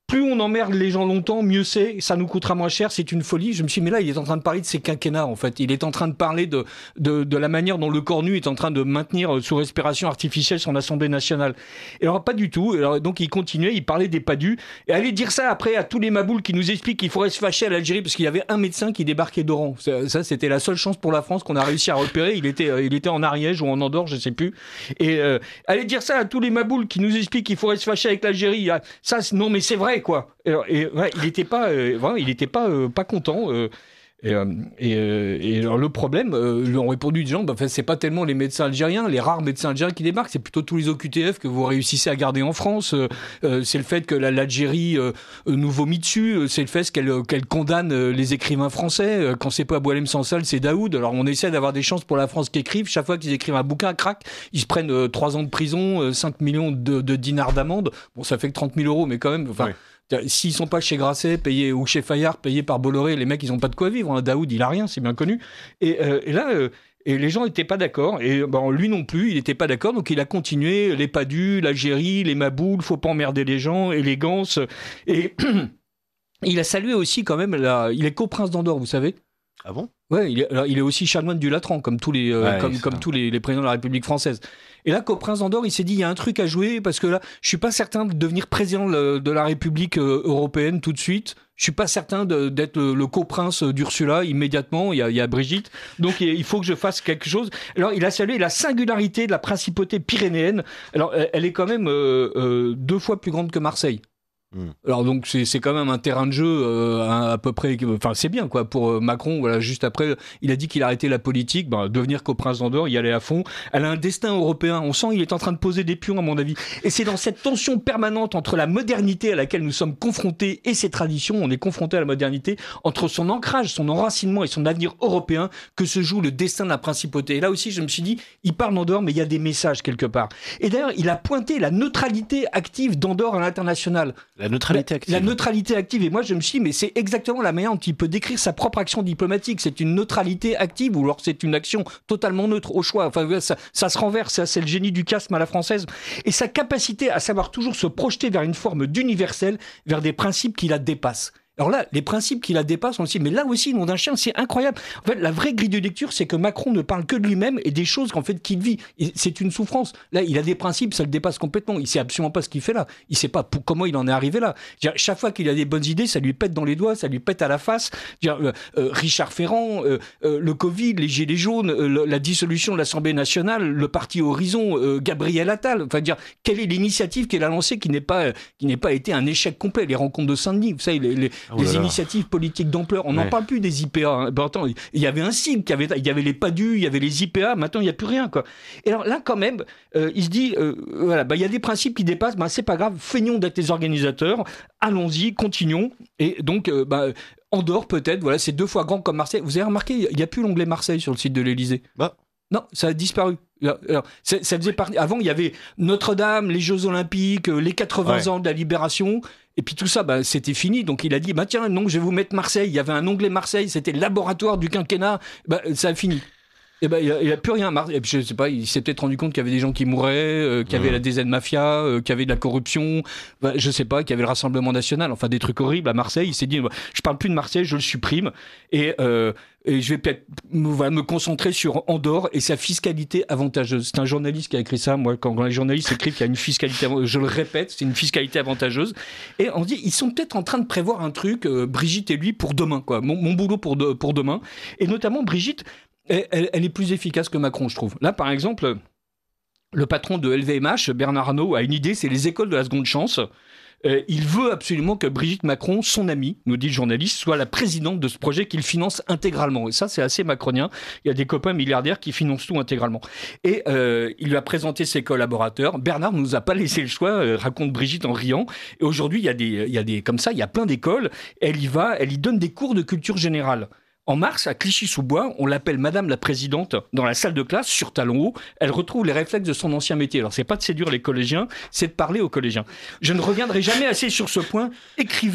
plus on emmerde les gens longtemps, mieux c'est, ça nous coûtera moins cher, c'est une folie. Je me suis dit, mais là, il est en train de parler de ses quinquennats, en fait. Il est en train de parler de, de, de la manière dont le Cornu est en train de maintenir sous respiration artificielle son Assemblée nationale. Et alors, pas du tout. Alors, donc, il continuait, il parlait des padus. Et aller dire ça après à tous les maboules qui nous expliquent qu'il faudrait se fâcher à l'Algérie parce qu'il y avait un médecin qui débarquait d'Oran. Ça, ça, c'était la seule chance pour la France qu'on a réussi à repérer. Il était, il était en Ariège ou en Andorre, je sais plus. Et euh, aller dire ça à tous les maboules qui nous expliquent qu'il faudrait se fâcher avec l'Algérie, ça, non, mais c'est vrai, quoi. Et, et ouais, il n'était pas, euh, vraiment, il était pas, euh, pas content. Euh, et, euh, et, euh, et alors le problème, euh, lui ont répondu des gens, bah, c'est pas tellement les médecins algériens, les rares médecins algériens qui débarquent, c'est plutôt tous les O Q T F que vous réussissez à garder en France. Euh, euh, c'est le fait que la, l'Algérie euh, nous vomit dessus, euh, c'est le fait qu'elle, qu'elle condamne euh, les écrivains français. Euh, quand c'est pas Boualem Sansal, c'est Daoud. Alors on essaie d'avoir des chances pour la France qui écrivent. Chaque fois qu'ils écrivent un bouquin, crac, ils se prennent euh, trois ans de prison, euh, cinq millions de, de dinars d'amende. Bon, ça fait que trente mille euros, mais quand même. Enfin. Oui. S'ils sont pas chez Grasset, payés, ou chez Fayard, payés par Bolloré, les mecs, ils ont pas de quoi vivre. Hein. Daoud, il a rien, c'est bien connu. Et, euh, et là, euh, et les gens étaient pas d'accord. Et bon, lui non plus, il était pas d'accord. Donc il a continué les padus, l'Algérie, les maboules, faut pas emmerder les gens, élégance. Et il a salué aussi quand même. La... Il est coprince d'Andorre, vous savez. Ah bon ? Ouais, il est, alors, il est aussi chanoine du Latran, comme tous les, euh, ouais, comme, comme tous les, les présidents de la République française. Et là, qu'au Prince d'Andorre, il s'est dit, il y a un truc à jouer, parce que là, je suis pas certain de devenir président de la République européenne tout de suite. Je suis pas certain de, d'être le, le coprince d'Ursula immédiatement. Il y a, il y a Brigitte. Donc, il faut que je fasse quelque chose. Alors, il a salué la singularité de la principauté pyrénéenne. Alors, elle est quand même euh, euh, deux fois plus grande que Marseille. Alors donc c'est c'est quand même un terrain de jeu euh, à, à peu près, enfin c'est bien quoi pour euh, Macron. Voilà, juste après il a dit qu'il arrêtait la politique, ben, devenir coprince d'Andorre, y aller à fond. Elle a un destin européen. On sent il est en train de poser des pions à mon avis. Et c'est dans cette tension permanente entre la modernité à laquelle nous sommes confrontés et ses traditions, on est confronté à la modernité, entre son ancrage, son enracinement et son avenir européen que se joue le destin de la principauté. Et là aussi je me suis dit, il parle d'Andorre mais il y a des messages quelque part. Et d'ailleurs il a pointé la neutralité active d'Andorre à l'international. La neutralité active. La neutralité active. Et moi, je me suis dit, mais c'est exactement la manière dont il peut décrire sa propre action diplomatique. C'est une neutralité active ou alors c'est une action totalement neutre au choix. Enfin, ça, ça se renverse. Ça, c'est le génie du chiasme à la française. Et sa capacité à savoir toujours se projeter vers une forme d'universel, vers des principes qui la dépassent. Alors là, les principes qui la dépassent, on le sait, mais là aussi, nom d'un chien, c'est incroyable. En fait, la vraie grille de lecture, c'est que Macron ne parle que de lui-même et des choses qu'en fait qu'il vit. Et c'est une souffrance. Là, il a des principes, ça le dépasse complètement. Il sait absolument pas ce qu'il fait là. Il sait pas pour, comment il en est arrivé là. Dire, chaque fois qu'il a des bonnes idées, ça lui pète dans les doigts, ça lui pète à la face. Dire, euh, euh, Richard Ferrand, euh, euh, le Covid, les gilets jaunes, euh, le, la dissolution de l'Assemblée nationale, le parti Horizon, euh, Gabriel Attal. Enfin, dire, quelle est l'initiative qu'elle a lancée qui n'est pas, euh, qui n'est pas été un échec complet. Les rencontres de Saint-Denis, vous savez, les, les, oh les initiatives politiques d'ampleur. On n'en ouais. parle plus des I P A. Hein. Ben, attends, il y avait un signe, il y avait, il y avait les padus, il y avait les I P A. Maintenant, il n'y a plus rien, quoi. Et alors là, quand même, euh, il se dit, euh, voilà, ben, il y a des principes qui dépassent. Ben, c'est pas grave. Feignons d'être les organisateurs. Allons-y, continuons. Et donc, euh, ben, Andorre peut-être. Voilà, c'est deux fois grand comme Marseille. Vous avez remarqué, il n'y a plus l'onglet Marseille sur le site de l'Élysée. Bah. Non, ça a disparu. Alors, ça, ça faisait partie. Avant, il y avait Notre-Dame, les Jeux Olympiques, les quatre-vingts ouais. ans de la Libération. Et puis tout ça, bah, c'était fini. Donc il a dit, bah tiens, non, je vais vous mettre Marseille. Il y avait un onglet Marseille, c'était le laboratoire du quinquennat. Bah, ça a fini. Et ben, il n'y a, a plus rien. Et puis, je sais pas, il s'est peut-être rendu compte qu'il y avait des gens qui mouraient, euh, qu'il y avait mmh. la D Z Mafia, euh, qu'il y avait de la corruption, bah, je sais pas, qu'il y avait le Rassemblement National, enfin des trucs horribles à Marseille. Il s'est dit, bah, je parle plus de Marseille, je le supprime. Et, euh, et je vais peut-être voilà, me concentrer sur Andorre et sa fiscalité avantageuse. C'est un journaliste qui a écrit ça. Moi, quand les journalistes écrivent qu'il y a une fiscalité avantageuse, je le répète, c'est une fiscalité avantageuse. Et on se dit, ils sont peut-être en train de prévoir un truc, euh, Brigitte et lui, pour demain, quoi. Mon, mon boulot pour, de, pour demain. Et notamment, Brigitte, Elle, elle, elle est plus efficace que Macron, je trouve. Là, par exemple, le patron de L V M H, Bernard Arnault, a une idée, c'est les écoles de la seconde chance. Euh, il veut absolument que Brigitte Macron, son amie, nous dit le journaliste, soit la présidente de ce projet qu'il finance intégralement. Et ça, c'est assez macronien. Il y a des copains milliardaires qui financent tout intégralement. Et euh, il lui a présenté ses collaborateurs. Bernard ne nous a pas laissé le choix, euh, raconte Brigitte en riant. Et aujourd'hui, il y a des, il y a des, comme ça, il y a plein d'écoles. Elle y va, elle y donne des cours de culture générale. En mars, à Clichy-sous-Bois, on l'appelle Madame la Présidente dans la salle de classe, sur talons hauts. Elle retrouve les réflexes de son ancien métier. Alors, c'est pas de séduire les collégiens, c'est de parler aux collégiens. Je ne reviendrai jamais assez sur ce point. Écrivez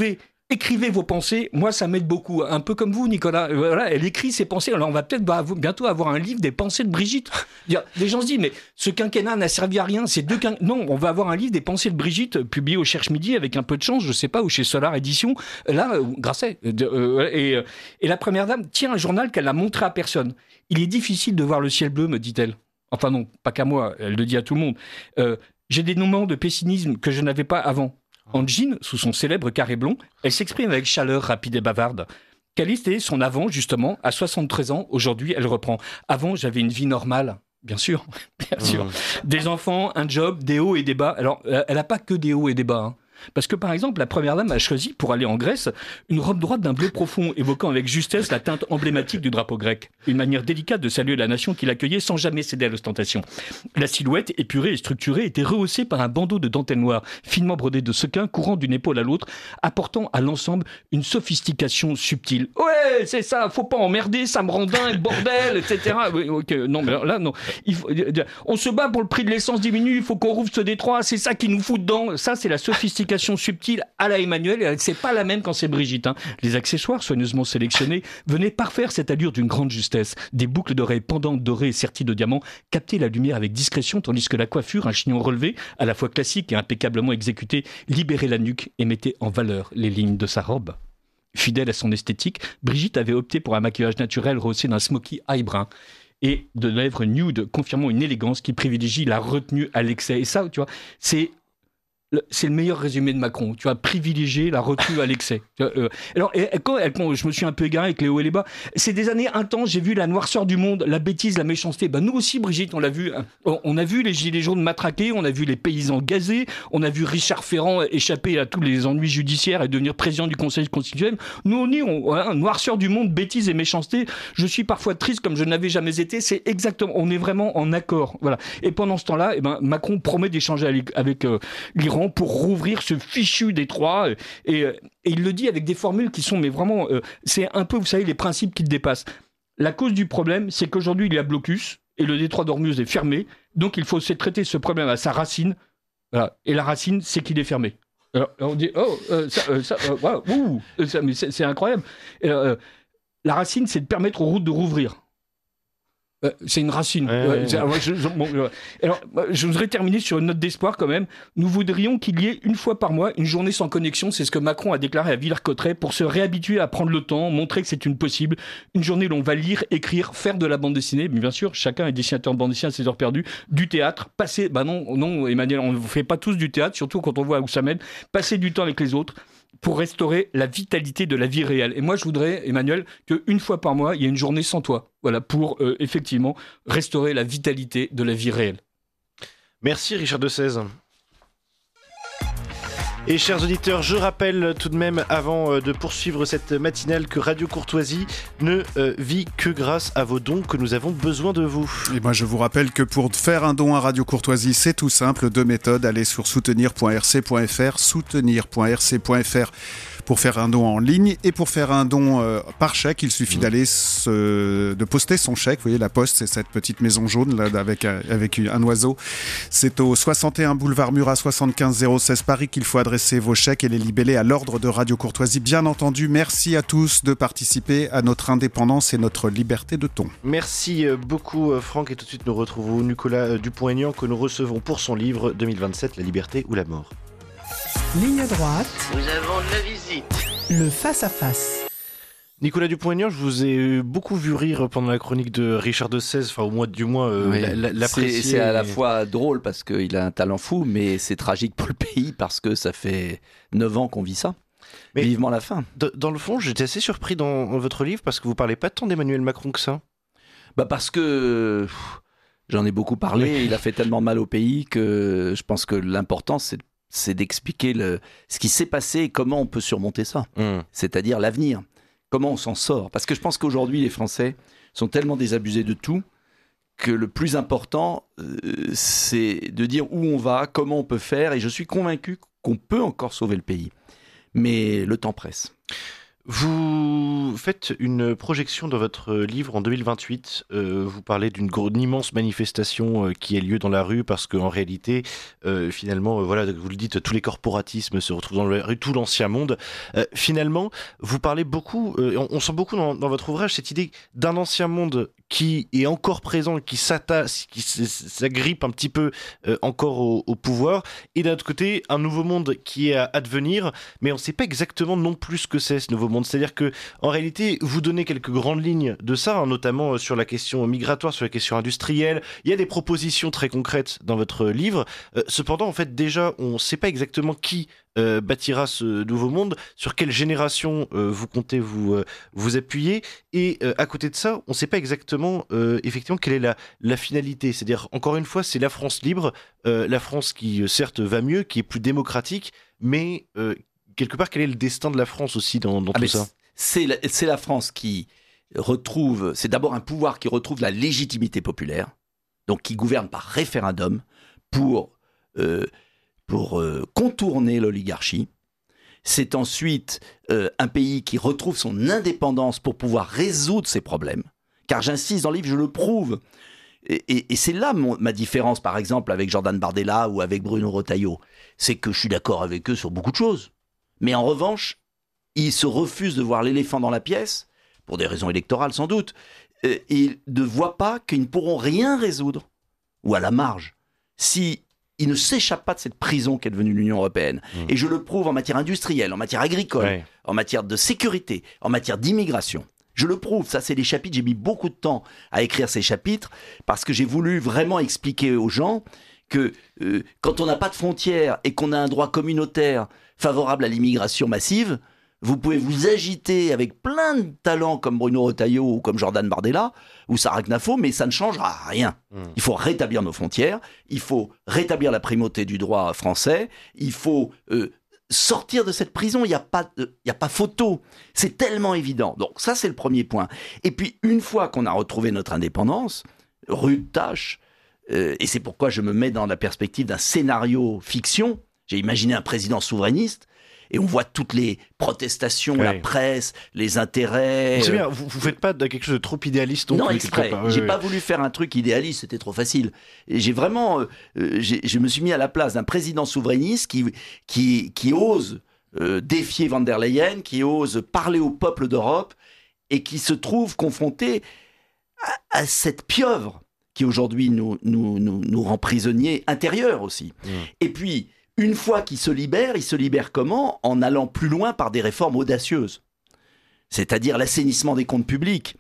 écrivez vos pensées. Moi, ça m'aide beaucoup. Un peu comme vous, Nicolas. Voilà, elle écrit ses pensées. Alors, on va peut-être bah, bientôt avoir un livre des pensées de Brigitte. Les gens se disent, mais ce quinquennat n'a servi à rien. C'est deux quin... Non, on va avoir un livre des pensées de Brigitte publié au Cherche Midi avec un peu de chance, je sais pas, ou chez Solar Édition. Là, euh, Grasset. Euh, et, euh, et la première dame tient un journal qu'elle n'a montré à personne. Il est difficile de voir le ciel bleu, me dit-elle. Enfin non, pas qu'à moi. Elle le dit à tout le monde. Euh, j'ai des moments de pessimisme que je n'avais pas avant. En jean, sous son célèbre carré blond, elle s'exprime avec chaleur, rapide et bavarde. Quel était son avant, justement, à soixante-treize ans? Aujourd'hui, elle reprend. Avant, j'avais une vie normale. Bien sûr, bien sûr. Mmh. Des enfants, un job, des hauts et des bas. Alors, elle n'a pas que des hauts et des bas, hein. Parce que, par exemple, la première dame a choisi, pour aller en Grèce, une robe droite d'un bleu profond, évoquant avec justesse la teinte emblématique du drapeau grec. Une manière délicate de saluer la nation qui l'accueillait sans jamais céder à l'ostentation. La silhouette, épurée et structurée, était rehaussée par un bandeau de dentelle noire, finement brodé de sequins, courant d'une épaule à l'autre, apportant à l'ensemble une sophistication subtile. Ouais, c'est ça, faut pas emmerder, ça me rend dingue, bordel, et cetera. Oui, ok, non, mais là, non. Il faut, on se bat pour le prix de l'essence diminue, il faut qu'on rouvre ce détroit, c'est ça qui nous fout dedans. Ça, c'est la sophistication subtile à la Emmanuel, et c'est pas la même quand c'est Brigitte, hein. Les accessoires soigneusement sélectionnés venaient parfaire cette allure d'une grande justesse. Des boucles d'oreilles pendantes dorées et serties de diamants captaient la lumière avec discrétion, tandis que la coiffure, un chignon relevé, à la fois classique et impeccablement exécuté, libérait la nuque et mettait en valeur les lignes de sa robe. Fidèle à son esthétique, Brigitte avait opté pour un maquillage naturel rehaussé d'un smoky high brun et de lèvres nude, confirmant une élégance qui privilégie la retenue à l'excès. Et ça, tu vois, c'est c'est le meilleur résumé de Macron. Tu as privilégié la retenue à l'excès. Euh, alors, et, quand, et, quand je me suis un peu égaré avec les hauts et les bas, c'est des années intenses. J'ai vu la noirceur du monde, la bêtise, la méchanceté. Ben, nous aussi, Brigitte, on l'a vu. On, on a vu les gilets jaunes matraqués, on a vu les paysans gazés, on a vu Richard Ferrand échapper à tous les ennuis judiciaires et devenir président du Conseil constitutionnel. Nous, on y, on, hein, noirceur du monde, bêtise et méchanceté. Je suis parfois triste comme je n'avais jamais été. C'est exactement, on est vraiment en accord. Voilà. Et pendant ce temps-là, eh ben, Macron promet d'échanger avec, avec euh, l'Iran pour rouvrir ce fichu détroit, et, et il le dit avec des formules qui sont, mais vraiment, euh, c'est un peu, vous savez, les principes qui le dépassent. La cause du problème, c'est qu'aujourd'hui, il y a blocus, et le détroit d'Ormuz est fermé, donc il faut essayer de traiter ce problème à sa racine, voilà. Et la racine, c'est qu'il est fermé. Alors, on dit, oh, euh, ça, euh, ça, euh, voilà, ouh, ça, mais c'est, c'est incroyable. Et, euh, la racine, c'est de permettre aux routes de rouvrir. Euh, c'est une racine. Ouais, ouais, ouais, c'est, ouais. je, je, bon, euh, alors, je voudrais terminer sur une note d'espoir quand même. Nous voudrions qu'il y ait une fois par mois une journée sans connexion. C'est ce que Macron a déclaré à Villers-Cotterêts pour se réhabituer à prendre le temps, montrer que c'est une possible. Une journée où l'on va lire, écrire, faire de la bande dessinée. Mais bien sûr, chacun est dessinateur de bande dessinée à ses heures perdues. Du théâtre, passer. Bah non, non, Emmanuel, on ne fait pas tous du théâtre, surtout quand on voit où ça mène. Passer du temps avec les autres pour restaurer la vitalité de la vie réelle. Et moi, je voudrais, Emmanuel, qu'une fois par mois, il y ait une journée sans toi. Voilà, pour euh, effectivement restaurer la vitalité de la vie réelle. Merci Richard de Sèze. Et chers auditeurs, je rappelle tout de même, avant de poursuivre cette matinale, que Radio Courtoisie ne euh, vit que grâce à vos dons, que nous avons besoin de vous. Et moi je vous rappelle que pour faire un don à Radio Courtoisie, c'est tout simple, deux méthodes. Allez sur soutenir point r c point f r, soutenir point r c point f r pour faire un don en ligne, et pour faire un don euh, par chèque, il suffit mmh. d'aller se, de poster son chèque. Vous voyez, la Poste, c'est cette petite maison jaune là, avec, avec un oiseau. C'est au soixante et un boulevard Murat, soixante-quinze zéro seize Paris qu'il faut adresser vos chèques et les libeller à l'ordre de Radio Courtoisie. Bien entendu, merci à tous de participer à notre indépendance et notre liberté de ton. Merci beaucoup Franck, et tout de suite nous retrouvons Nicolas Dupont-Aignan que nous recevons pour son livre deux mille vingt-sept, La liberté ou la mort. Ligne droite. Nous avons de la visite. Le face-à-face. Nicolas Dupont-Aignan, je vous ai beaucoup vu rire pendant la chronique de Richard de Sèze, enfin au moins du moins euh, oui. l'apprécier. C'est, c'est à la fois drôle parce qu'il a un talent fou, mais c'est tragique pour le pays parce que ça fait neuf ans qu'on vit ça. Mais vivement la fin. D- dans le fond, j'étais assez surpris dans, dans votre livre parce que vous parlez pas tant d'Emmanuel Macron que ça. Bah parce que pff, j'en ai beaucoup parlé, oui. Il a fait tellement mal au pays que je pense que l'important c'est de c'est d'expliquer le, ce qui s'est passé et comment on peut surmonter ça. Mmh. C'est-à-dire l'avenir. Comment on s'en sort. Parce que je pense qu'aujourd'hui, les Français sont tellement désabusés de tout que le plus important, euh, c'est de dire où on va, comment on peut faire. Et je suis convaincu qu'on peut encore sauver le pays. Mais le temps presse. Vous faites une projection dans votre livre en deux mille vingt-huit. Euh, vous parlez d'une, gro- d'une immense manifestation euh, qui a lieu dans la rue parce qu'en réalité, euh, finalement, euh, voilà, vous le dites, tous les corporatismes se retrouvent dans la rue, tout l'ancien monde. Euh, finalement, vous parlez beaucoup, euh, on, on sent beaucoup dans, dans votre ouvrage cette idée d'un ancien monde qui est encore présent, qui s'attache, qui s- s'agrippe un petit peu euh, encore au, au pouvoir, et d'un autre côté, un nouveau monde qui est à advenir, mais on ne sait pas exactement non plus ce que c'est ce nouveau monde. C'est-à-dire que, en réalité, vous donnez quelques grandes lignes de ça, hein, notamment sur la question migratoire, sur la question industrielle. Il y a des propositions très concrètes dans votre livre. Euh, cependant, en fait, déjà, on ne sait pas exactement qui euh, bâtira ce nouveau monde, sur quelle génération euh, vous comptez vous, euh, vous appuyer. Et euh, à côté de ça, on ne sait pas exactement, euh, effectivement, quelle est la, la finalité. C'est-à-dire, encore une fois, c'est la France libre, euh, la France qui, euh, certes, va mieux, qui est plus démocratique, mais euh, quelque part, quel est le destin de la France aussi dans, dans Ah, tout mais ça? c'est la, c'est la France qui retrouve, c'est d'abord un pouvoir qui retrouve la légitimité populaire, donc qui gouverne par référendum pour, euh, pour euh, contourner l'oligarchie. C'est ensuite euh, un pays qui retrouve son indépendance pour pouvoir résoudre ses problèmes. Car j'insiste dans le livre, je le prouve. Et, et, et c'est là mon, ma différence, par exemple, avec Jordan Bardella ou avec Bruno Retailleau. C'est que je suis d'accord avec eux sur beaucoup de choses. Mais en revanche, ils se refusent de voir l'éléphant dans la pièce, pour des raisons électorales sans doute, euh, et ils ne voient pas qu'ils ne pourront rien résoudre, ou à la marge, si ils ne s'échappent pas de cette prison qu'est devenue l'Union européenne. Mmh. Et je le prouve en matière industrielle, en matière agricole, ouais. en matière de sécurité, en matière d'immigration. Je le prouve, ça c'est des chapitres, j'ai mis beaucoup de temps à écrire ces chapitres, parce que j'ai voulu vraiment expliquer aux gens que euh, quand on n'a pas de frontières et qu'on a un droit communautaire favorable à l'immigration massive, vous pouvez vous agiter avec plein de talents comme Bruno Retailleau ou comme Jordan Bardella ou Sarah Knafo, mais ça ne changera rien. Mmh. Il faut rétablir nos frontières, il faut rétablir la primauté du droit français, il faut euh, sortir de cette prison, il n'y a pas, il n'y a pas photo. C'est tellement évident. Donc ça, c'est le premier point. Et puis, une fois qu'on a retrouvé notre indépendance, rude tâche, euh, et c'est pourquoi je me mets dans la perspective d'un scénario fiction. J'ai imaginé un président souverainiste, et on voit toutes les protestations, ouais. la presse, les intérêts. C'est bien, vous ne faites pas de quelque chose de trop idéaliste. Non, exprès. Ouais, j'ai ouais. pas voulu faire un truc idéaliste, c'était trop facile. Et j'ai vraiment, euh, j'ai, je me suis mis à la place d'un président souverainiste qui, qui, qui ose euh, défier Van der Leyen, qui ose parler au peuple d'Europe, et qui se trouve confronté à, à cette pieuvre qui aujourd'hui nous, nous, nous, nous rend prisonniers intérieurs aussi. Mmh. Et puis, une fois qu'il se libère, il se libère comment ? En allant plus loin par des réformes audacieuses. C'est-à-dire l'assainissement des comptes publics,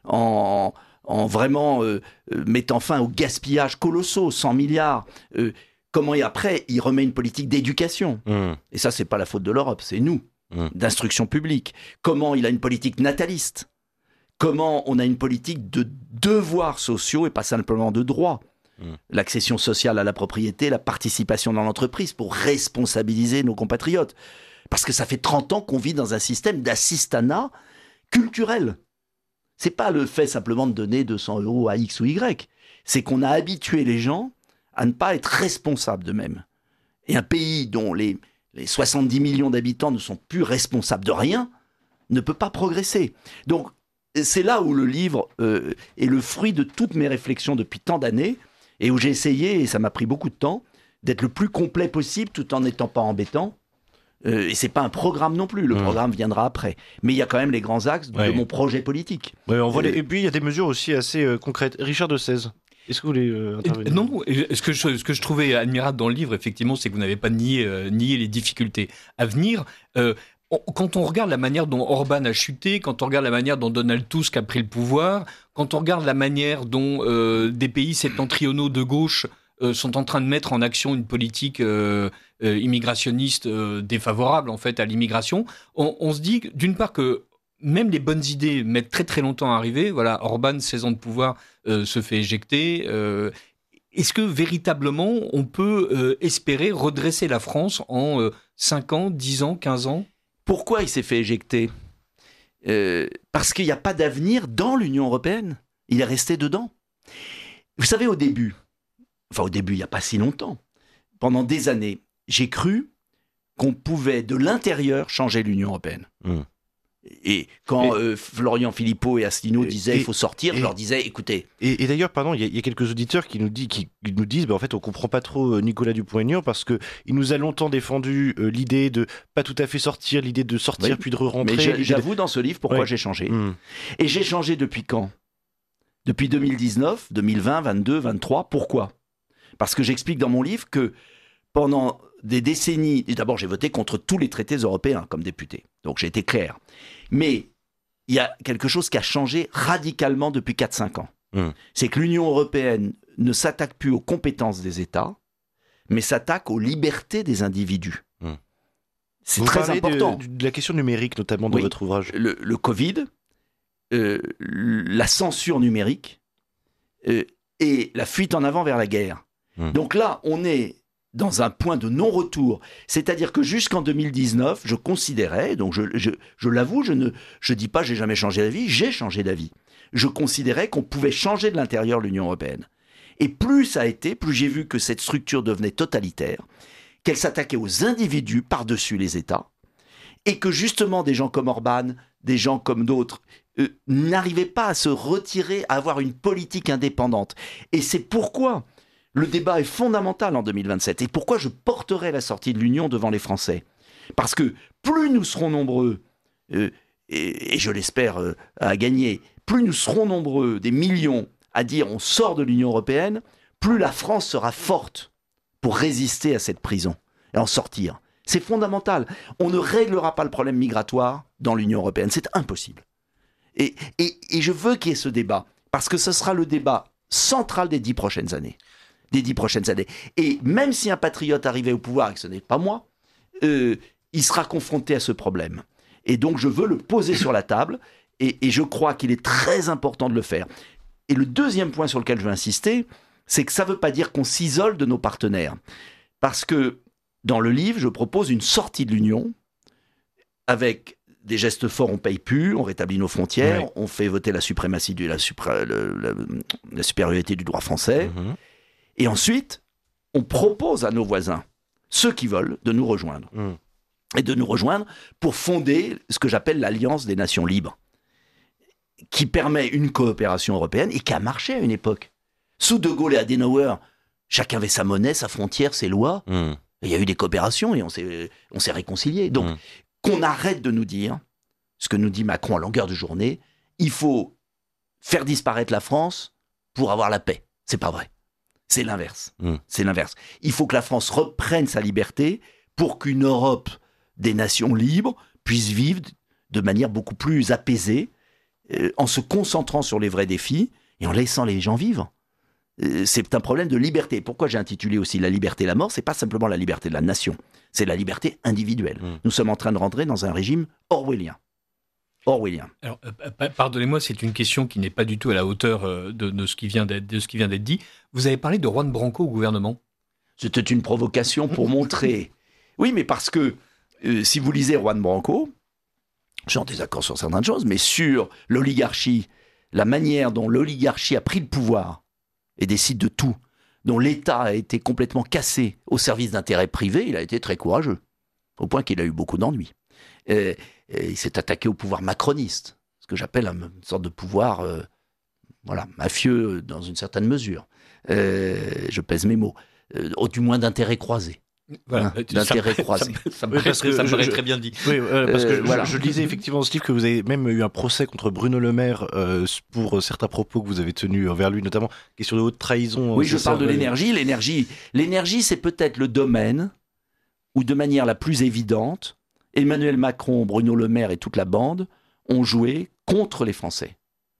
en, en vraiment euh, mettant fin aux gaspillages colossaux, cent milliards. Euh, comment et après, il remet une politique d'éducation. Mmh. Et ça, c'est pas la faute de l'Europe, c'est nous, mmh. d'instruction publique. Comment il a une politique nataliste. Comment on a une politique de devoirs sociaux et pas simplement de droits. Mmh. L'accession sociale à la propriété, la participation dans l'entreprise pour responsabiliser nos compatriotes. Parce que ça fait trente ans qu'on vit dans un système d'assistanat culturel. C'est pas le fait simplement de donner deux cents euros à X ou Y. C'est qu'on a habitué les gens à ne pas être responsables d'eux-mêmes. Et un pays dont les, les soixante-dix millions d'habitants ne sont plus responsables de rien ne peut pas progresser. Donc, c'est là où le livre euh, est le fruit de toutes mes réflexions depuis tant d'années et où j'ai essayé, et ça m'a pris beaucoup de temps, d'être le plus complet possible tout en n'étant pas embêtant. Euh, et c'est pas un programme non plus, le mmh. programme viendra après. Mais il y a quand même les grands axes de, ouais. de mon projet politique. Ouais, on voit euh, les... Et puis il y a des mesures aussi assez euh, concrètes. Richard de Sèze, est-ce que vous voulez euh, intervenir ? Non, ce que, je, ce que je trouvais admirable dans le livre, effectivement, c'est que vous n'avez pas nié, euh, nié les difficultés à venir. Euh, Quand on regarde la manière dont Orban a chuté, quand on regarde la manière dont Donald Tusk a pris le pouvoir, quand on regarde la manière dont euh, des pays septentrionaux de gauche euh, sont en train de mettre en action une politique euh, euh, immigrationniste euh, défavorable en fait à l'immigration, on, on se dit d'une part que même les bonnes idées mettent très très longtemps à arriver. Voilà, Orban, seize ans de pouvoir, euh, se fait éjecter. Euh, Est-ce que véritablement on peut euh, espérer redresser la France en euh, cinq ans, dix ans, quinze ans ? Pourquoi il s'est fait éjecter ? euh, Parce qu'il n'y a pas d'avenir dans l'Union européenne. Il est resté dedans. Vous savez, au début, enfin au début, il n'y a pas si longtemps, pendant des années, j'ai cru qu'on pouvait de l'intérieur changer l'Union européenne. Mmh. Et quand et, euh, Florian Philippot et Asselineau disaient il faut sortir, et, je leur disais écoutez. Et, et d'ailleurs, pardon, il y, y a quelques auditeurs qui nous, dit, qui, qui nous disent bah, en fait, on comprend pas trop Nicolas Dupont-Aignan parce qu'il nous a longtemps défendu euh, l'idée de pas tout à fait sortir, l'idée de sortir oui, puis de re-rentrer. Mais j'avoue de... dans ce livre pourquoi ouais. j'ai changé. Mmh. Et j'ai changé depuis quand ? Depuis deux mille dix-neuf, deux mille vingt, vingt-deux, vingt-trois. Pourquoi ? Parce que j'explique dans mon livre que pendant des décennies, d'abord j'ai voté contre tous les traités européens comme député, donc j'ai été clair. Mais il y a quelque chose qui a changé radicalement depuis quatre cinq ans. Mmh. C'est que l'Union européenne ne s'attaque plus aux compétences des États, mais s'attaque aux libertés des individus. Mmh. C'est Vous très important. De, de la question numérique, notamment dans oui, votre ouvrage. Le, le Covid, euh, la censure numérique euh, et la fuite en avant vers la guerre. Mmh. Donc là, on est dans un point de non-retour. C'est-à-dire que jusqu'en deux mille dix-neuf, je considérais, donc je, je, je l'avoue, je ne je dis pas j'ai jamais changé d'avis, j'ai changé d'avis. Je considérais qu'on pouvait changer de l'intérieur l'Union européenne. Et plus ça a été, plus j'ai vu que cette structure devenait totalitaire, qu'elle s'attaquait aux individus par-dessus les États, et que justement des gens comme Orban, des gens comme d'autres, euh, n'arrivaient pas à se retirer, à avoir une politique indépendante. Et c'est pourquoi le débat est fondamental en deux mille vingt-sept. Et pourquoi je porterai la sortie de l'Union devant les Français ? Parce que plus nous serons nombreux, euh, et, et je l'espère euh, à gagner, plus nous serons nombreux, des millions, à dire on sort de l'Union européenne, plus la France sera forte pour résister à cette prison et en sortir. C'est fondamental. On ne réglera pas le problème migratoire dans l'Union européenne. C'est impossible. Et, et, et je veux qu'il y ait ce débat, parce que ce sera le débat central des dix prochaines années. des dix prochaines années. Et même si un patriote arrivait au pouvoir, et que ce n'est pas moi, euh, il sera confronté à ce problème. Et donc je veux le poser sur la table, et, et je crois qu'il est très important de le faire. Et le deuxième point sur lequel je veux insister, c'est que ça ne veut pas dire qu'on s'isole de nos partenaires. Parce que dans le livre, je propose une sortie de l'Union, avec des gestes forts, on paye plus, on rétablit nos frontières, ouais. on fait voter la suprématie, du, la, supra, le, la, la supériorité du droit français, mmh. Et ensuite, on propose à nos voisins, ceux qui veulent, de nous rejoindre. Mmh. Et de nous rejoindre pour fonder ce que j'appelle l'Alliance des Nations Libres, qui permet une coopération européenne et qui a marché à une époque. Sous De Gaulle et Adenauer, chacun avait sa monnaie, sa frontière, ses lois. Mmh. Il y a eu des coopérations et on s'est, on s'est réconciliés. Donc, mmh. qu'on arrête de nous dire, ce que nous dit Macron à longueur de journée, il faut faire disparaître la France pour avoir la paix. C'est pas vrai. C'est l'inverse. Mmh. C'est l'inverse. Il faut que la France reprenne sa liberté pour qu'une Europe des nations libres puisse vivre de manière beaucoup plus apaisée, euh, en se concentrant sur les vrais défis et en laissant les gens vivre. Euh, c'est un problème de liberté. Pourquoi j'ai intitulé aussi La liberté et la mort ? C'est pas simplement la liberté de la nation, c'est la liberté individuelle. Mmh. Nous sommes en train de rentrer dans un régime orwellien. Orwellien. Alors, euh, pardonnez-moi, c'est une question qui n'est pas du tout à la hauteur euh, de, de, ce qui vient d'être, de ce qui vient d'être dit. Vous avez parlé de Juan Branco au gouvernement ? C'était une provocation pour montrer. Oui, mais parce que euh, si vous lisez Juan Branco, je suis en désaccord sur certaines choses, mais sur l'oligarchie, la manière dont l'oligarchie a pris le pouvoir et décide de tout, dont l'État a été complètement cassé au service d'intérêts privés, il a été très courageux, au point qu'il a eu beaucoup d'ennuis. Euh, Et il s'est attaqué au pouvoir macroniste, ce que j'appelle une sorte de pouvoir euh, voilà, mafieux dans une certaine mesure. Euh, je pèse mes mots. Euh, au du moins d'intérêts croisés. Voilà, hein, d'intérêts croisés. Ça, ça, ça, me, ça, me, ça me paraît très bien dit. Oui, euh, parce que euh, je, voilà. je lisais effectivement dans ce livre que vous avez même eu un procès contre Bruno Le Maire euh, pour certains propos que vous avez tenus envers lui, notamment question de haute trahison. Oui, je parle de l'énergie. L'énergie, l'énergie, c'est peut-être le domaine où, de manière la plus évidente, Emmanuel Macron, Bruno Le Maire et toute la bande ont joué contre les Français.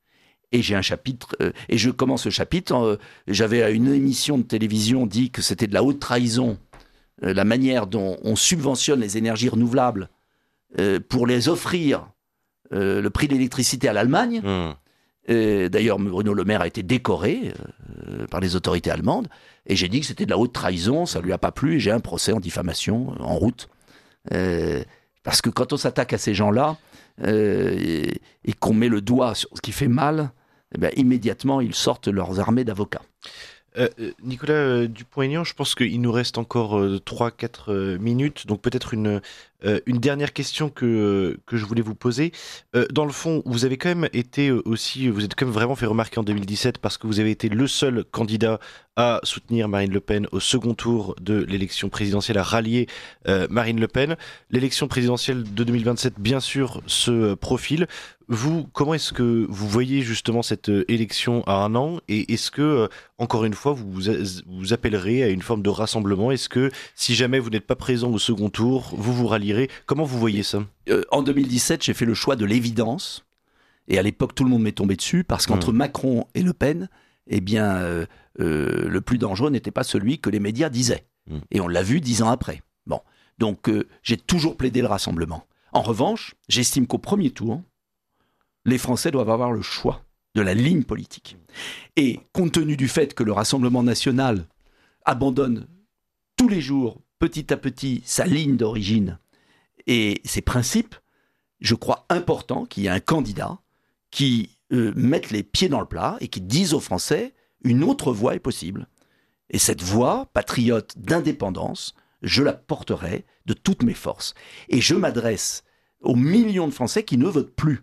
Et j'ai un chapitre, euh, et je commence ce chapitre, euh, j'avais à une émission de télévision dit que c'était de la haute trahison, euh, la manière dont on subventionne les énergies renouvelables euh, pour les offrir euh, le prix de l'électricité à l'Allemagne. Mmh. Euh, d'ailleurs, Bruno Le Maire a été décoré euh, par les autorités allemandes, et j'ai dit que c'était de la haute trahison, ça lui a pas plu, et j'ai un procès en diffamation euh, en route. Euh, Parce que quand on s'attaque à ces gens-là euh, et, et qu'on met le doigt sur ce qui fait mal, eh bien, immédiatement, ils sortent leurs armées d'avocats. Euh, Nicolas Dupont-Aignan, je pense qu'il nous reste encore euh, trois à quatre euh, minutes, donc peut-être une, Euh, une dernière question que, que je voulais vous poser. Euh, dans le fond, vous avez quand même été aussi, vous êtes quand même vraiment fait remarquer en deux mille dix-sept parce que vous avez été le seul candidat à soutenir Marine Le Pen au second tour de l'élection présidentielle, à rallier euh, Marine Le Pen. L'élection présidentielle de deux mille vingt-sept, bien sûr, se profile. Vous, comment est-ce que vous voyez justement cette élection à un an et est-ce que, euh, encore une fois, vous vous appellerez à une forme de rassemblement? Est-ce que, si jamais vous n'êtes pas présent au second tour, vous vous rallierez? Comment vous voyez ça? euh, En deux mille dix-sept, j'ai fait le choix de l'évidence et à l'époque, tout le monde m'est tombé dessus parce qu'entre mmh. Macron et Le Pen, eh bien, euh, euh, le plus dangereux n'était pas celui que les médias disaient. Mmh. Et on l'a vu dix ans après. Bon, donc euh, j'ai toujours plaidé le rassemblement. En revanche, j'estime qu'au premier tour, les Français doivent avoir le choix de la ligne politique. Et compte tenu du fait que le Rassemblement national abandonne tous les jours, petit à petit, sa ligne d'origine et ses principes, je crois important qu'il y ait un candidat qui euh, mette les pieds dans le plat et qui dise aux Français une autre voie est possible. Et cette voie, patriote d'indépendance, je la porterai de toutes mes forces. Et je m'adresse aux millions de Français qui ne votent plus.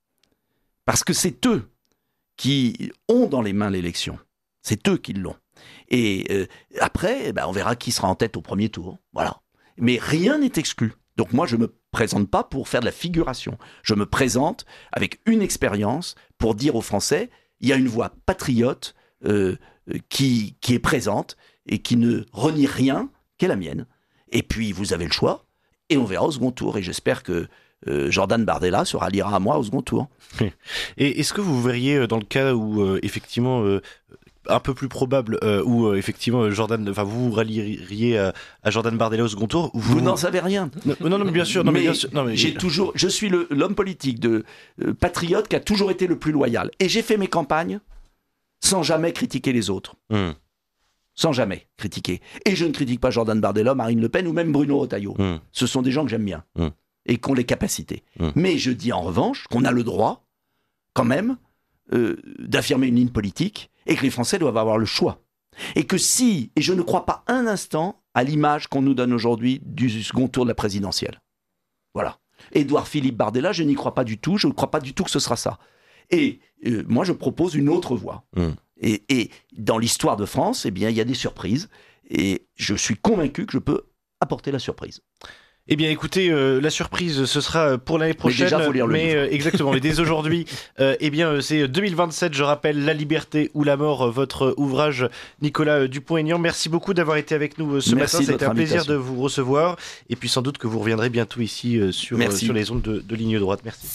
Parce que c'est eux qui ont dans les mains l'élection. C'est eux qui l'ont. Et euh, après, ben, on verra qui sera en tête au premier tour. Voilà. Mais rien n'est exclu. Donc moi, je ne me présente pas pour faire de la figuration. Je me présente avec une expérience pour dire aux Français, il y a une voix patriote euh, qui, qui est présente et qui ne renie rien qu'est la mienne. Et puis, vous avez le choix et on verra au second tour. Et j'espère que Euh, Jordan Bardella se ralliera à moi au second tour. Et est-ce que vous verriez dans le cas où euh, effectivement euh, un peu plus probable euh, où euh, effectivement Jordan, enfin vous vous rallieriez à, à Jordan Bardella au second tour? Vous, vous n'en savez rien. Non, non, non mais bien sûr. Non, mais, mais bien sûr, non, mais j'ai toujours, je suis le, l'homme politique de euh, patriote qui a toujours été le plus loyal. Et j'ai fait mes campagnes sans jamais critiquer les autres. Mmh. Sans jamais critiquer. Et je ne critique pas Jordan Bardella, Marine Le Pen ou même Bruno Retailleau. Mmh. Ce sont des gens que j'aime bien. Mmh. Et qui ont les capacités. Mmh. Mais je dis en revanche qu'on a le droit, quand même, euh, d'affirmer une ligne politique et que les Français doivent avoir le choix. Et que si, et je ne crois pas un instant à l'image qu'on nous donne aujourd'hui du second tour de la présidentielle. Voilà. Édouard Philippe Bardella, je n'y crois pas du tout, je ne crois pas du tout que ce sera ça. Et euh, moi, je propose une autre voie. Mmh. Et, et dans l'histoire de France, eh bien, il y a des surprises. Et je suis convaincu que je peux apporter la surprise. Eh bien, écoutez, euh, la surprise, ce sera pour l'année prochaine. Mais déjà, faut lire le mais livre. Euh, exactement. Mais dès aujourd'hui, euh, eh bien, c'est deux mille vingt-sept. Je rappelle, La liberté ou la mort, votre ouvrage, Nicolas Dupont-Aignan. Merci beaucoup d'avoir été avec nous ce Merci matin. C'était un plaisir invitation. de vous recevoir. Et puis, sans doute que vous reviendrez bientôt ici euh, sur euh, sur les ondes de, de Ligne Droite. Merci.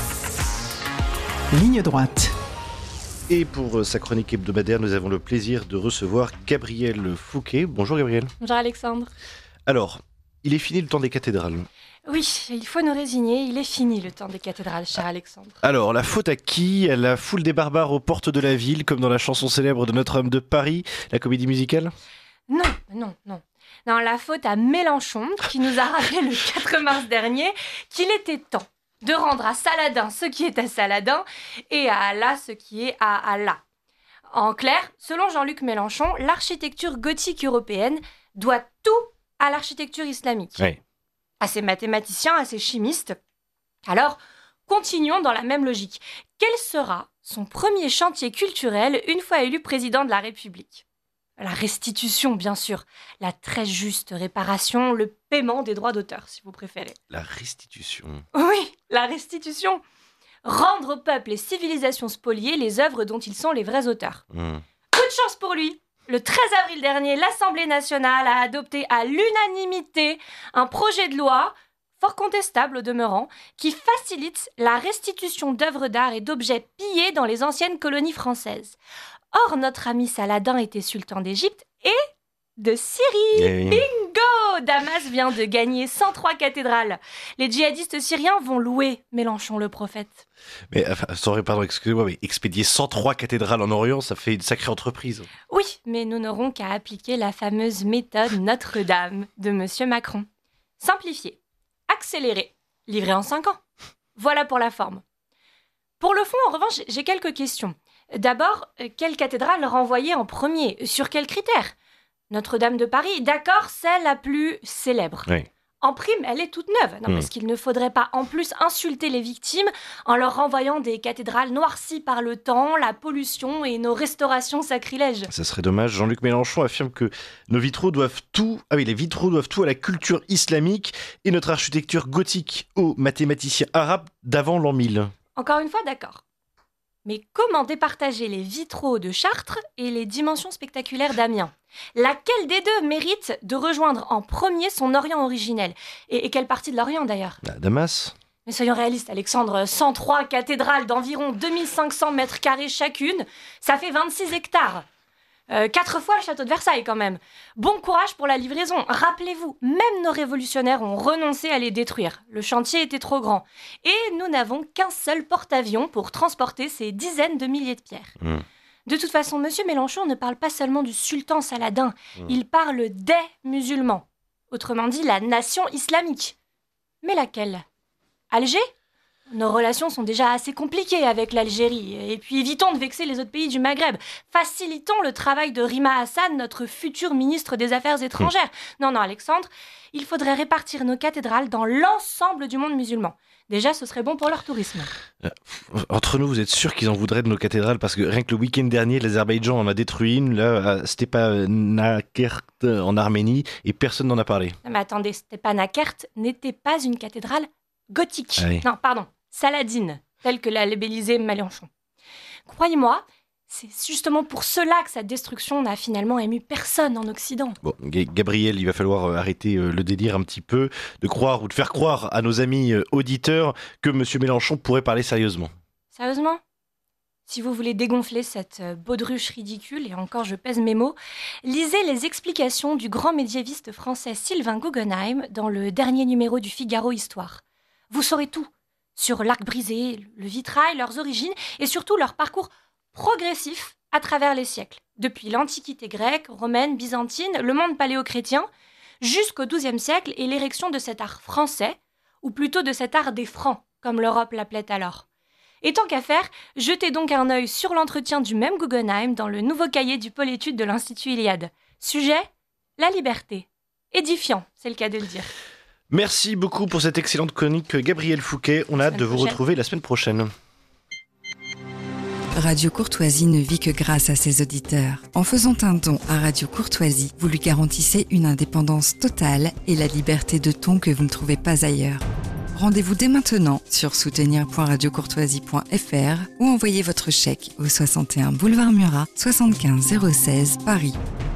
Ligne Droite. Et pour euh, sa chronique hebdomadaire, nous avons le plaisir de recevoir Gabriel Fouquet. Bonjour Gabriel. Bonjour Alexandre. Alors. Il est fini le temps des cathédrales. Oui, il faut nous résigner, il est fini le temps des cathédrales, cher Alexandre. Alors, la faute à qui? À la foule des barbares aux portes de la ville, comme dans la chanson célèbre de Notre-Dame de Paris, la comédie musicale? Non, non, non. Non, la faute à Mélenchon, qui nous a rappelé le quatre mars dernier qu'il était temps de rendre à Saladin ce qui est à Saladin et à Allah ce qui est à Allah. En clair, selon Jean-Luc Mélenchon, l'architecture gothique européenne doit tout à l'architecture islamique, oui. à ses mathématiciens, à ses chimistes. Alors, continuons dans la même logique. Quel sera son premier chantier culturel une fois élu président de la République? La restitution, bien sûr. La très juste réparation, le paiement des droits d'auteur, si vous préférez. La restitution. Oui, la restitution. Rendre au peuple et civilisations spoliées les œuvres dont ils sont les vrais auteurs. Mmh. Coup de chance pour lui. Le treize avril dernier, l'Assemblée nationale a adopté à l'unanimité un projet de loi, fort contestable au demeurant, qui facilite la restitution d'œuvres d'art et d'objets pillés dans les anciennes colonies françaises. Or, notre ami Saladin était sultan d'Égypte et de Syrie. Et... Bingo! Damas vient de gagner cent trois cathédrales. Les djihadistes syriens vont louer Mélenchon le prophète. Mais, enfin, sorry, pardon, excusez-moi, mais expédier cent trois cathédrales en Orient, ça fait une sacrée entreprise. Oui, mais nous n'aurons qu'à appliquer la fameuse méthode Notre-Dame de Monsieur Macron. Simplifier, accélérer, livrer en cinq ans. Voilà pour la forme. Pour le fond, en revanche, j'ai quelques questions. D'abord, quelle cathédrale renvoyer en premier? Sur quels critères? Notre-Dame de Paris, d'accord, c'est la plus célèbre. Oui. En prime, elle est toute neuve. Non, mmh. Parce qu'il ne faudrait pas en plus insulter les victimes en leur renvoyant des cathédrales noircies par le temps, la pollution et nos restaurations sacrilèges. Ça serait dommage. Jean-Luc Mélenchon affirme que nos vitraux doivent tout, ah oui, les vitraux doivent tout à la culture islamique et notre architecture gothique aux mathématiciens arabes d'avant l'an mille. Encore une fois, d'accord. Mais comment départager les vitraux de Chartres et les dimensions spectaculaires d'Amiens ? Laquelle des deux mérite de rejoindre en premier son Orient originel ? Et, et quelle partie de l'Orient d'ailleurs ? Bah, Damas. Mais soyons réalistes, Alexandre, cent trois cathédrales d'environ deux mille cinq cents mètres carrés chacune, ça fait vingt-six hectares. Euh, quatre fois le château de Versailles quand même. Bon courage pour la livraison. Rappelez-vous, même nos révolutionnaires ont renoncé à les détruire. Le chantier était trop grand. Et nous n'avons qu'un seul porte-avions pour transporter ces dizaines de milliers de pierres. Mmh. De toute façon, M. Mélenchon ne parle pas seulement du sultan Saladin, mmh. il parle des musulmans. Autrement dit, la nation islamique. Mais laquelle ? Alger ? Nos relations sont déjà assez compliquées avec l'Algérie. Et puis évitons de vexer les autres pays du Maghreb. Facilitons le travail de Rima Hassan, notre futur ministre des Affaires étrangères. Mmh. Non, non, Alexandre, il faudrait répartir nos cathédrales dans l'ensemble du monde musulman. Déjà, ce serait bon pour leur tourisme. Euh, entre nous, vous êtes sûr qu'ils en voudraient de nos cathédrales ? Parce que rien que le week-end dernier, l'Azerbaïdjan en a détruit une, là, à Stepanakert en Arménie, et personne n'en a parlé. Non, mais attendez, Stepanakert n'était pas une cathédrale gothique. Ah oui. Non, pardon. Saladine, telle que l'a labellisée Mélenchon. Croyez-moi, c'est justement pour cela que sa destruction n'a finalement ému personne en Occident. Bon, Gabriel, il va falloir arrêter le délire un petit peu, de croire ou de faire croire à nos amis auditeurs que M. Mélenchon pourrait parler sérieusement. Sérieusement ? Si vous voulez dégonfler cette baudruche ridicule, et encore je pèse mes mots, lisez les explications du grand médiéviste français Sylvain Guggenheim dans le dernier numéro du Figaro Histoire. Vous saurez tout sur l'arc brisé, le vitrail, leurs origines et surtout leur parcours progressif à travers les siècles. Depuis l'Antiquité grecque, romaine, byzantine, le monde paléochrétien, jusqu'au douzième siècle et l'érection de cet art français, ou plutôt de cet art des Francs, comme l'Europe l'appelait alors. Et tant qu'à faire, jetez donc un œil sur l'entretien du même Guggenheim dans le nouveau cahier du pôle études de l'Institut Iliade. Sujet : la liberté. Édifiant, c'est le cas de le dire. Merci beaucoup pour cette excellente chronique, Gabriel Fouquet. On a hâte de vous retrouver la semaine prochaine. Radio Courtoisie ne vit que grâce à ses auditeurs. En faisant un don à Radio Courtoisie, vous lui garantissez une indépendance totale et la liberté de ton que vous ne trouvez pas ailleurs. Rendez-vous dès maintenant sur soutenir point radio courtoisie point f r ou envoyez votre chèque au soixante et un boulevard Murat, soixante-quinze zéro seize, Paris.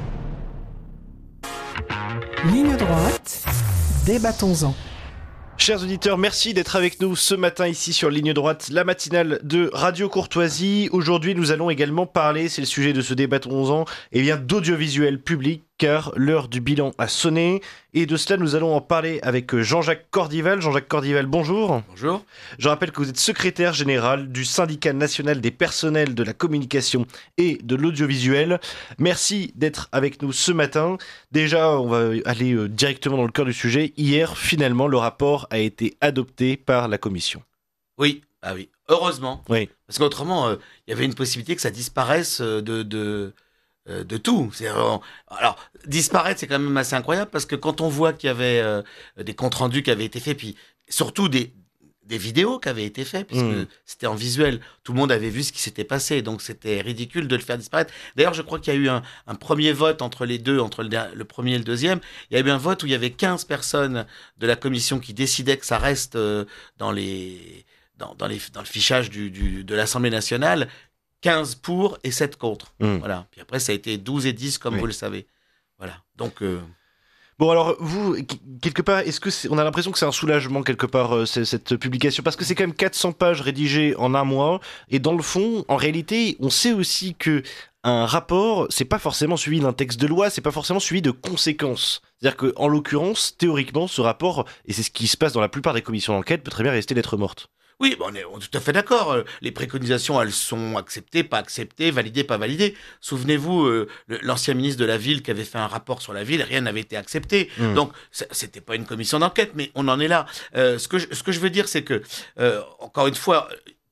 Ligne droite. Débattons-en. Chers auditeurs, merci d'être avec nous ce matin ici sur Ligne Droite, la matinale de Radio Courtoisie. Aujourd'hui, nous allons également parler, c'est le sujet de ce Débattons-en, eh bien, d'audiovisuel public, car l'heure du bilan a sonné. Et de cela, nous allons en parler avec Jean-Jacques Cordival. Jean-Jacques Cordival, bonjour. Bonjour. Je rappelle que vous êtes secrétaire général du syndicat national des personnels de la communication et de l'audiovisuel. Merci d'être avec nous ce matin. Déjà, on va aller directement dans le cœur du sujet. Hier, finalement, le rapport a été adopté par la commission. Oui, ah oui, heureusement. Oui. Parce qu'autrement, il euh, y avait une possibilité que ça disparaisse de... de... de tout. C'est vraiment... Alors, disparaître, c'est quand même assez incroyable parce que quand on voit qu'il y avait euh, des comptes rendus qui avaient été faits, puis surtout des, des vidéos qui avaient été faites, puisque mmh. c'était en visuel, tout le monde avait vu ce qui s'était passé, donc c'était ridicule de le faire disparaître. D'ailleurs, je crois qu'il y a eu un, un premier vote entre les deux, entre le, le premier et le deuxième. Il y a eu un vote où il y avait quinze personnes de la commission qui décidaient que ça reste euh, dans, les, dans, dans, les, dans le fichage du, du, de l'Assemblée nationale. quinze pour et sept contre. Mmh. Voilà. Puis après, ça a été douze et dix, comme oui. vous le savez. Voilà. Donc. Euh... Bon, alors, vous, quelque part, est-ce que c'est... on a l'impression que c'est un soulagement, quelque part, euh, cette publication ? Parce que c'est quand même quatre cents pages rédigées en un mois. Et dans le fond, en réalité, on sait aussi que un rapport, c'est pas forcément suivi d'un texte de loi, c'est pas forcément suivi de conséquences. C'est-à-dire qu'en l'occurrence, théoriquement, ce rapport, et c'est ce qui se passe dans la plupart des commissions d'enquête, peut très bien rester lettre morte. Oui, bon, on est tout à fait d'accord. Les préconisations, elles sont acceptées, pas acceptées, validées, pas validées. Souvenez-vous, euh, l'ancien ministre de la Ville qui avait fait un rapport sur la ville, rien n'avait été accepté. Mmh. Donc, c'était pas une commission d'enquête, mais on en est là. Euh, ce que je, ce que je veux dire, c'est que, euh, encore une fois,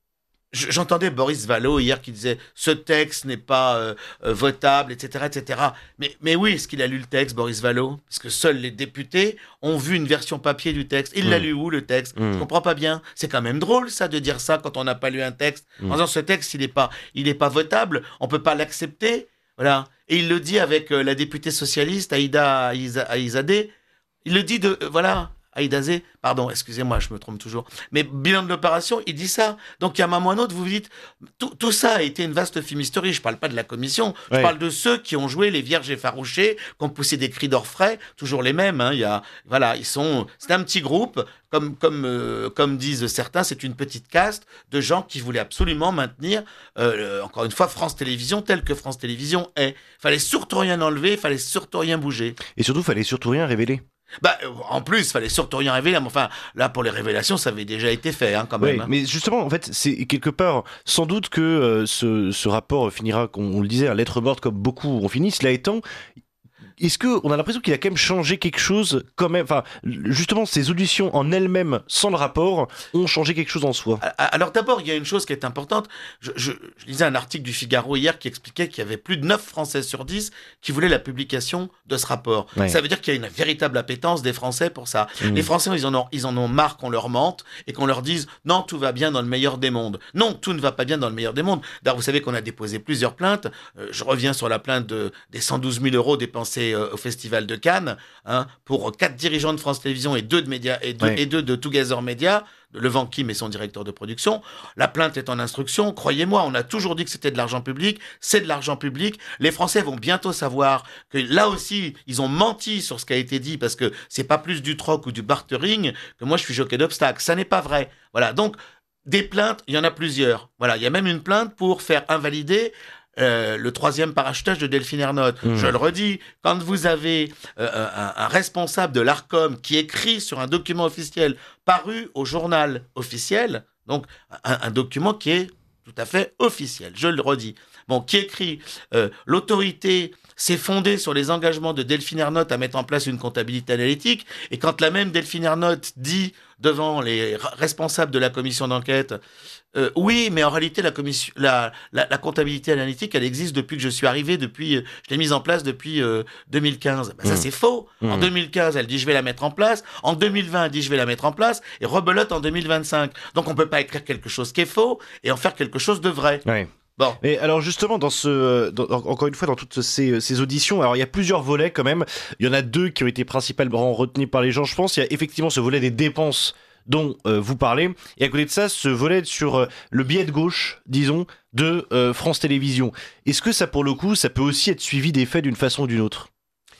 J'entendais Boris Vallaud hier qui disait ce texte n'est pas euh, euh, votable, et cetera, et cetera. Mais, mais oui, est-ce qu'il a lu le texte, Boris Vallaud? Parce que seuls les députés ont vu une version papier du texte. Il mmh. l'a lu où, le texte? mmh. Je comprends pas bien. C'est quand même drôle, ça, de dire ça quand on n'a pas lu un texte. Mmh. En disant ce texte, il n'est pas, il est pas votable, on peut pas l'accepter. Voilà. Et il le dit avec euh, la députée socialiste, Aïda Aïzadeh. Il le dit de... Euh, voilà... Aïdazé, pardon, excusez-moi, je me trompe toujours. Mais bilan de l'opération, il dit ça. Donc, il y a un moment ou un autre, vous vous dites, tout, tout ça a été une vaste fumisterie. Je parle pas de la commission, je ouais. parle de ceux qui ont joué les vierges effarouchées, qui ont poussé des cris d'orfraie, toujours les mêmes. Hein. Il y a, voilà, ils sont, c'est un petit groupe, comme, comme, euh, comme disent certains, c'est une petite caste de gens qui voulaient absolument maintenir, euh, encore une fois, France Télévisions telle que France Télévisions est. Il fallait surtout rien enlever, il fallait surtout rien bouger. Et surtout, il fallait surtout rien révéler. Bah, en plus, il fallait surtout rien révéler. Mais enfin, là, pour les révélations, ça avait déjà été fait, hein, quand même. Oui, hein. Mais justement, en fait, c'est quelque part, sans doute que euh, ce, ce rapport finira, comme on le disait, à lettre morte, comme beaucoup ont fini. Cela étant, est-ce qu'on a l'impression qu'il a quand même changé quelque chose, quand même, enfin, justement, ces auditions en elles-mêmes, sans le rapport, ont changé quelque chose en soi? Alors d'abord, il y a une chose qui est importante. Je, je, je lisais un article du Figaro hier qui expliquait qu'il y avait plus de neuf Français sur dix qui voulaient la publication de ce rapport. Ouais. Ça veut dire qu'il y a une véritable appétence des Français pour ça. Mmh. Les Français, ils en ont, ils en ont marre qu'on leur mente et qu'on leur dise « Non, tout va bien dans le meilleur des mondes ». Non, tout ne va pas bien dans le meilleur des mondes. D'ailleurs, vous savez qu'on a déposé plusieurs plaintes. Euh, je reviens sur la plainte de, des cent douze mille euros dépensés au Festival de Cannes, hein, pour quatre dirigeants de France Télévisions et deux de médias et deux, ouais. et deux de Together Media, Levent Kim et son directeur de production. La plainte est en instruction. Croyez-moi, on a toujours dit que c'était de l'argent public. C'est de l'argent public. Les Français vont bientôt savoir que là aussi, ils ont menti sur ce qui a été dit parce que c'est pas plus du troc ou du bartering que moi je suis jockey d'obstacles. Ça n'est pas vrai. Voilà. Donc, des plaintes, il y en a plusieurs. Voilà. Il y a même une plainte pour faire invalider Euh, le troisième parachutage de Delphine Ernotte. Mmh. Je le redis, quand vous avez euh, un, un responsable de l'Arcom qui écrit sur un document officiel paru au journal officiel, donc un, un document qui est tout à fait officiel, je le redis, bon, qui écrit euh, l'autorité s'est fondée sur les engagements de Delphine Ernotte à mettre en place une comptabilité analytique, et quand la même Delphine Ernotte dit devant les responsables de la commission d'enquête Euh, oui, mais en réalité, la, commission, la, la, la comptabilité analytique, elle existe depuis que je suis arrivé, depuis, euh, je l'ai mise en place depuis euh, deux mille quinze. Ben, mmh. Ça, c'est faux. Mmh. En deux mille quinze, elle dit je vais la mettre en place. En deux mille vingt, elle dit je vais la mettre en place. Et rebelote en deux mille vingt-cinq. Donc, on peut pas écrire quelque chose qui est faux et en faire quelque chose de vrai. Ouais. Bon. Et alors justement, dans ce, dans, encore une fois, dans toutes ces, ces auditions, alors il y a plusieurs volets quand même. Il y en a deux qui ont été principalement retenus par les gens, je pense. Il y a effectivement ce volet des dépenses dont euh, vous parlez, et à côté de ça, ce volet sur euh, le biais de gauche, disons, de euh, France Télévisions. Est-ce que ça, pour le coup, ça peut aussi être suivi des faits d'une façon ou d'une autre ?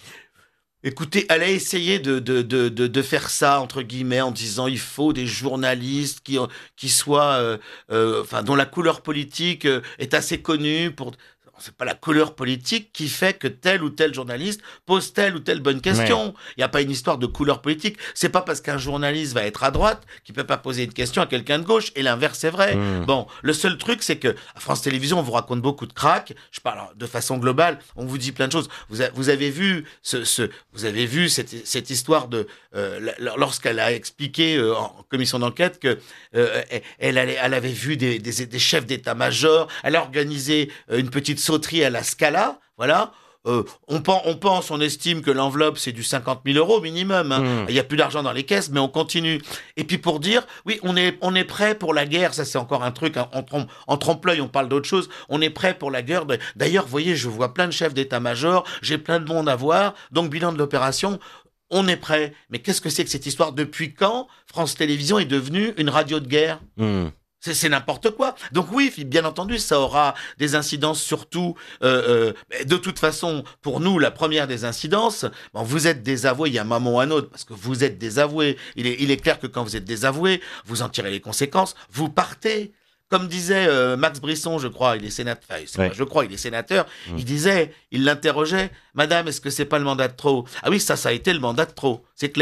Écoutez, elle a essayé de, de, de, de, de faire ça, entre guillemets, en disant il faut des journalistes qui, qui soient, euh, euh, enfin, dont la couleur politique euh, est assez connue pour... C'est pas la couleur politique qui fait que tel ou tel journaliste pose telle ou telle bonne question. Il ouais. n'y a pas une histoire de couleur politique. C'est pas parce qu'un journaliste va être à droite qu'il peut pas poser une question à quelqu'un de gauche. Et l'inverse est vrai. Mmh. Bon, le seul truc, c'est que à France Télévisions, on vous raconte beaucoup de cracks. Je parle de façon globale. On vous dit plein de choses. Vous, a, vous avez vu ce, ce, vous avez vu cette, cette histoire de euh, lorsqu'elle a expliqué euh, en commission d'enquête que euh, elle, elle, elle avait vu des, des, des chefs d'état-major. Elle a organisé une petite sauterie à la Scala, voilà. Euh, on, pense, on pense, on estime que l'enveloppe c'est du cinquante mille euros minimum. Hein. Mmh. Il y a plus d'argent dans les caisses, mais on continue. Et puis pour dire, oui, on est, on est prêt pour la guerre. Ça c'est encore un truc. Hein, en, trompe, en trompe-l'œil, on parle d'autre chose. On est prêt pour la guerre. D'ailleurs, vous voyez, je vois plein de chefs d'état-major. J'ai plein de monde à voir. Donc bilan de l'opération. On est prêt. Mais qu'est-ce que c'est que cette histoire? Depuis quand France Télévisions est devenue une radio de guerre? mmh. C'est, c'est n'importe quoi. Donc oui, bien entendu, ça aura des incidences surtout. Euh, euh, de toute façon, pour nous, la première des incidences, bon, vous êtes désavoué, il y a un moment ou un autre, parce que vous êtes désavoué. Il est, il est clair que quand vous êtes désavoué, vous en tirez les conséquences, vous partez. Comme disait euh, Max Brisson, je crois, il est sénateur, enfin, c'est ouais. pas, je crois, il est sénateur, mmh. il disait, il l'interrogeait, Madame, est-ce que c'est pas le mandat de trop? Ah oui, ça, ça a été le mandat de trop, c'est clair.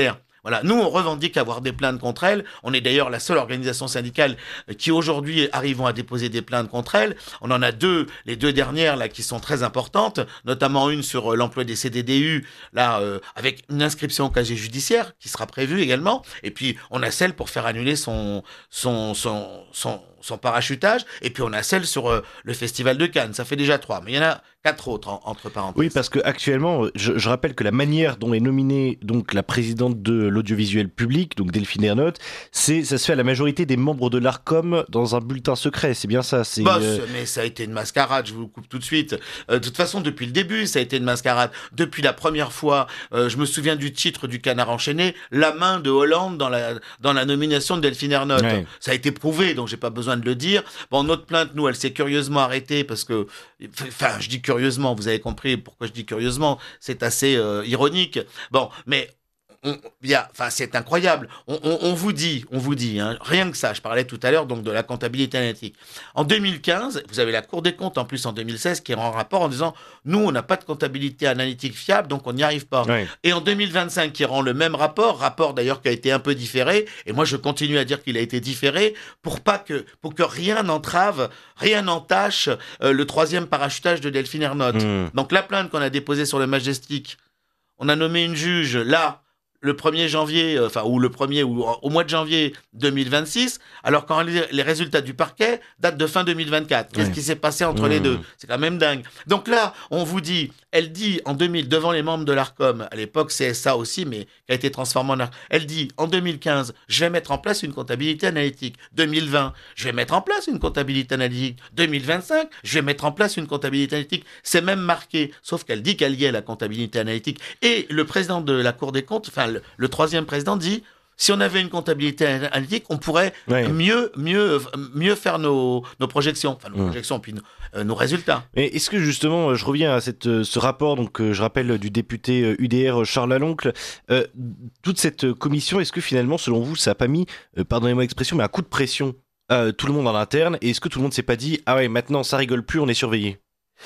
Voilà, nous on revendique avoir des plaintes contre elle. On est d'ailleurs la seule organisation syndicale qui aujourd'hui arrivons à déposer des plaintes contre elle. On en a deux, les deux dernières là qui sont très importantes, notamment une sur l'emploi des C D D U, là euh, avec une inscription au casier judiciaire qui sera prévue également. Et puis on a celle pour faire annuler son son son son, son parachutage. Et puis on a celle sur euh, le festival de Cannes. Ça fait déjà trois, mais il y en a quatre autres en, entre parenthèses. Oui, parce que actuellement, je, je rappelle que la manière dont est nominée donc la présidente de l'audiovisuel public, donc Delphine Ernotte, c'est ça se fait à la majorité des membres de l'Arcom dans un bulletin secret. C'est bien ça. C'est, bah, euh... mais ça a été une mascarade. Je vous le coupe tout de suite. Euh, de toute façon, depuis le début, ça a été une mascarade. Depuis la première fois, euh, je me souviens du titre du Canard enchaîné, la main de Hollande dans la dans la nomination de Delphine Ernotte. Ouais. Ça a été prouvé, donc j'ai pas besoin de le dire. Bon, notre plainte, nous, elle s'est curieusement arrêtée parce que, enfin, je dis curieusement, vous avez compris pourquoi je dis curieusement, c'est assez euh, ironique. Bon, mais on, y a, enfin, c'est incroyable. On, on, on vous dit, on vous dit, hein, rien que ça. Je parlais tout à l'heure donc de la comptabilité analytique. En deux mille quinze, vous avez la Cour des comptes en plus en deux mille seize qui rend rapport en disant nous on n'a pas de comptabilité analytique fiable donc on n'y arrive pas. Oui. Et en deux mille vingt-cinq qui rend le même rapport, rapport d'ailleurs qui a été un peu différé. Et moi je continue à dire qu'il a été différé pour pas que pour que rien n'entrave, rien n'entache euh, le troisième parachutage de Delphine Ernotte. Mmh. Donc la plainte qu'on a déposée sur le Majestic, on a nommé une juge là. Le premier janvier, enfin, ou le premier, ou au mois de janvier deux mille vingt-six, alors quand les résultats du parquet datent de fin deux mille vingt-quatre. Qu'est-ce ouais. qui s'est passé entre mmh. les deux? C'est quand même dingue. Donc là, on vous dit, elle dit en deux mille, devant les membres de l'Arcom, à l'époque C S A aussi, mais qui a été transformé en Arcom, elle dit en deux mille quinze, je vais mettre en place une comptabilité analytique. deux mille vingt, je vais mettre en place une comptabilité analytique. deux mille vingt-cinq, je vais mettre en place une comptabilité analytique. C'est même marqué, sauf qu'elle dit qu'elle y est, la comptabilité analytique. Et le président de la Cour des comptes, enfin, Le, le troisième président dit si on avait une comptabilité analytique, on pourrait oui. mieux, mieux, mieux faire nos, nos projections, enfin nos mmh. projections, puis nos, euh, nos résultats. Et est-ce que justement, je reviens à cette, ce rapport, donc je rappelle du député U D R Charles Laloncle, euh, toute cette commission, est-ce que finalement, selon vous, ça n'a pas mis, euh, pardonnez-moi l'expression, mais un coup de pression à tout le monde en interne, et est-ce que tout le monde s'est pas dit ah ouais, maintenant ça rigole plus, on est surveillé?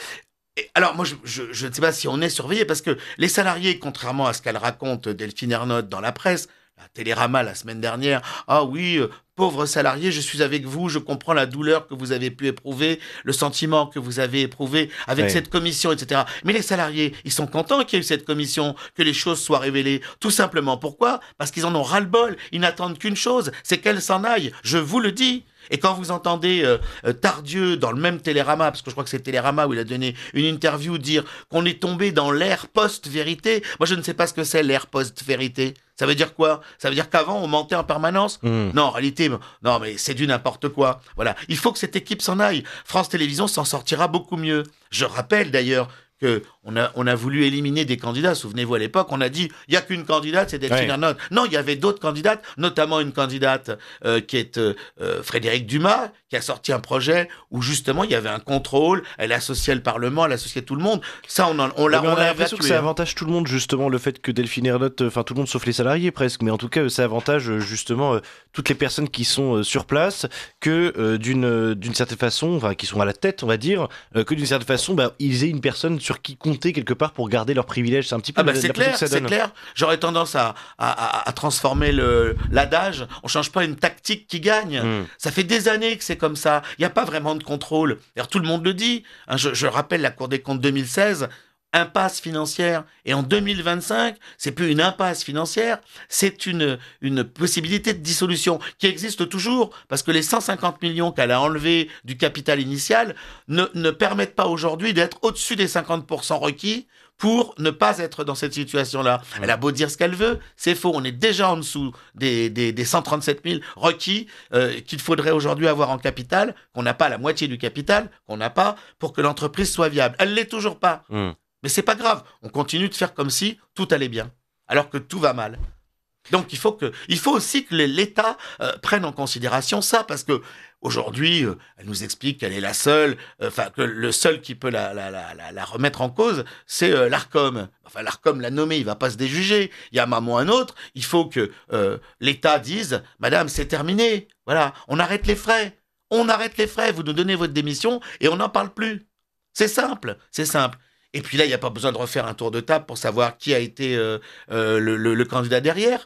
Et alors moi je, je, je ne sais pas si on est surveillé parce que les salariés, contrairement à ce qu'elle raconte Delphine Ernotte dans la presse, la Télérama la semaine dernière, ah oui, euh, pauvres salariés, je suis avec vous, je comprends la douleur que vous avez pu éprouver, le sentiment que vous avez éprouvé avec ouais. cette commission, et cetera. Mais les salariés, ils sont contents qu'il y ait eu cette commission, que les choses soient révélées. Tout simplement pourquoi? Parce qu'ils en ont ras-le-bol. Ils n'attendent qu'une chose, c'est qu'elle s'en aille. Je vous le dis. Et quand vous entendez euh, euh, Tardieu dans le même Télérama, parce que je crois que c'est Télérama où il a donné une interview, dire qu'on est tombé dans l'ère post-vérité, moi je ne sais pas ce que c'est l'ère post-vérité. Ça veut dire quoi? Ça veut dire qu'avant on mentait en permanence? mmh. Non, en réalité, non mais c'est du n'importe quoi. Voilà, il faut que cette équipe s'en aille. France Télévisions s'en sortira beaucoup mieux. Je rappelle d'ailleurs que on a on a voulu éliminer des candidats. Souvenez-vous à l'époque, on a dit il y a qu'une candidate, c'est Delphine Ernotte. Non, il y avait d'autres candidates, notamment une candidate euh, qui est euh, Frédérique Dumas, qui a sorti un projet où justement il y avait un contrôle. Elle associait le Parlement, elle associait tout le monde. Ça, on, en, on l'a. On a l'impression que ça avantage tout le monde justement le fait que Delphine Ernotte, enfin tout le monde sauf les salariés presque, mais en tout cas ça avantage justement euh, toutes les personnes qui sont euh, sur place, que euh, d'une euh, d'une certaine façon, enfin qui sont à la tête, on va dire, euh, que d'une certaine façon, bah, ils aient une personne sur qui compter quelque part pour garder leurs privilèges. C'est un petit peu ah bah la, c'est la clair, que ça c'est donne. clair. J'aurais tendance à, à, à transformer le, l'adage. On change pas une tactique qui gagne. Mmh. Ça fait des années que c'est comme ça. Il n'y a pas vraiment de contrôle. D'ailleurs, tout le monde le dit. Hein, je, je rappelle la Cour des comptes deux mille seize. Impasse financière. Et en deux mille vingt-cinq, c'est plus une impasse financière, c'est une, une possibilité de dissolution qui existe toujours parce que les cent cinquante millions qu'elle a enlevés du capital initial ne, ne permettent pas aujourd'hui d'être au-dessus des cinquante pour cent requis pour ne pas être dans cette situation-là. Elle a beau dire ce qu'elle veut, c'est faux. On est déjà en dessous des, des, des cent trente-sept mille requis euh, qu'il faudrait aujourd'hui avoir en capital, qu'on n'a pas la moitié du capital, qu'on n'a pas pour que l'entreprise soit viable. Elle l'est toujours pas. Mmh. Mais c'est pas grave, on continue de faire comme si tout allait bien, alors que tout va mal. Donc il faut que, il faut aussi que l'État euh, prenne en considération ça, parce que aujourd'hui, euh, elle nous explique qu'elle est la seule, enfin euh, que le seul qui peut la, la, la, la, la remettre en cause, c'est euh, l'Arcom. Enfin l'Arcom l'a nommé, il va pas se déjuger. Il y a un moment ou un autre, il faut que euh, l'État dise, Madame, c'est terminé. Voilà, on arrête les frais, on arrête les frais. Vous nous donnez votre démission et on n'en parle plus. C'est simple, c'est simple. Et puis là, il n'y a pas besoin de refaire un tour de table pour savoir qui a été euh, euh, le, le, le candidat derrière.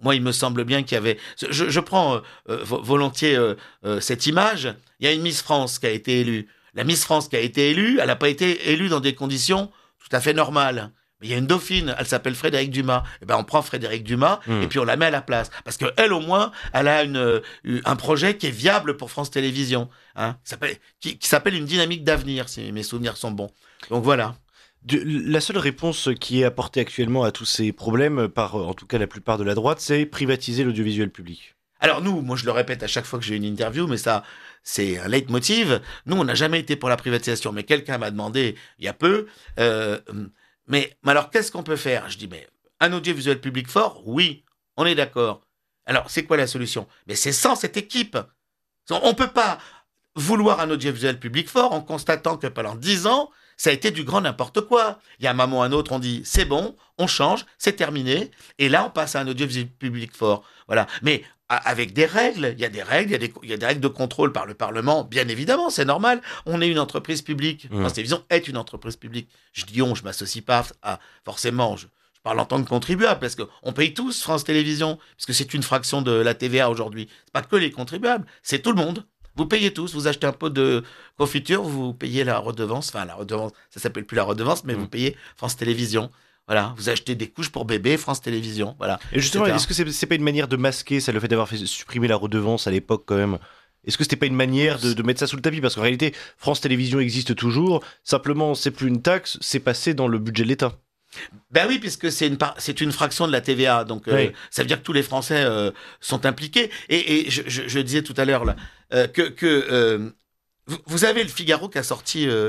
moi, il me semble bien qu'il y avait... Je, je prends euh, volontiers euh, euh, cette image. Il y a une Miss France qui a été élue. La Miss France qui a été élue, elle n'a pas été élue dans des conditions tout à fait normales. Mais il y a une dauphine, elle s'appelle Frédérique Dumas. Et ben, on prend Frédérique Dumas mmh. et puis on la met à la place. Parce qu'elle, au moins, elle a une, un projet qui est viable pour France Télévisions, hein, qui s'appelle, qui, qui s'appelle une dynamique d'avenir, si mes souvenirs sont bons. Donc voilà. De, la seule réponse qui est apportée actuellement à tous ces problèmes, par en tout cas la plupart de la droite, c'est privatiser l'audiovisuel public. Alors nous, moi je le répète à chaque fois que j'ai une interview, mais ça, c'est un leitmotiv. Nous, on n'a jamais été pour la privatisation, mais quelqu'un m'a demandé il y a peu, euh, mais, mais alors qu'est-ce qu'on peut faire ? Je dis, mais un audiovisuel public fort, oui, on est d'accord. Alors c'est quoi la solution ? Mais c'est sans cette équipe. On ne peut pas vouloir un audiovisuel public fort en constatant que pendant dix ans, ça a été du grand n'importe quoi. Il y a un moment ou un autre, on dit c'est bon, on change, c'est terminé, et là on passe à un audiovisuel public fort. Voilà. Mais avec des règles, il y a des règles, il y a des, il y a des règles de contrôle par le Parlement, bien évidemment, c'est normal. On est une entreprise publique. Mmh. France Télévisions est une entreprise publique. Je dis on, je m'associe pas à forcément. Je, je parle en tant que contribuable parce que on paye tous France Télévisions, parce que c'est une fraction de la T V A aujourd'hui. C'est pas que les contribuables, c'est tout le monde. Vous payez tous, vous achetez un pot de confiture, vous payez la redevance, enfin la redevance, ça s'appelle plus la redevance, mais mmh. vous payez France Télévisions. Voilà, vous achetez des couches pour bébé, France Télévisions, voilà. Et justement, est-ce que c'est, c'est pas une manière de masquer ça, le fait d'avoir fait supprimer la redevance à l'époque quand même ? Est-ce que c'était pas une manière de, de mettre ça sous le tapis ? Parce qu'en réalité, France Télévisions existe toujours, simplement c'est plus une taxe, c'est passé dans le budget de l'État. Ben oui, puisque c'est une, par... c'est une fraction de la T V A, donc euh, oui. ça veut dire que tous les Français euh, sont impliqués. Et, et je, je, je disais tout à l'heure là, euh, que, que euh, vous, vous avez le Figaro qui a sorti euh,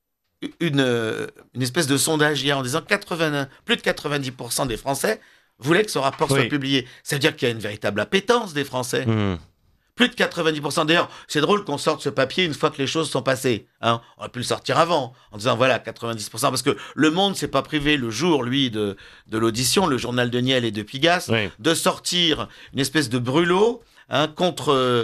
une, euh, une espèce de sondage hier en disant quatre-vingts, plus de quatre-vingt-dix pour cent des Français voulaient que ce rapport oui. soit publié. Ça veut dire qu'il y a une véritable appétence des Français. Mmh. Plus de quatre-vingt-dix pour cent. D'ailleurs, c'est drôle qu'on sorte ce papier une fois que les choses sont passées. Hein. On aurait pu le sortir avant, en disant voilà, quatre-vingt-dix pour cent. Parce que Le Monde s'est pas privé le jour, lui, de, de l'audition, le journal de Niel et de Pigasse, oui. de sortir une espèce de brûlot hein, contre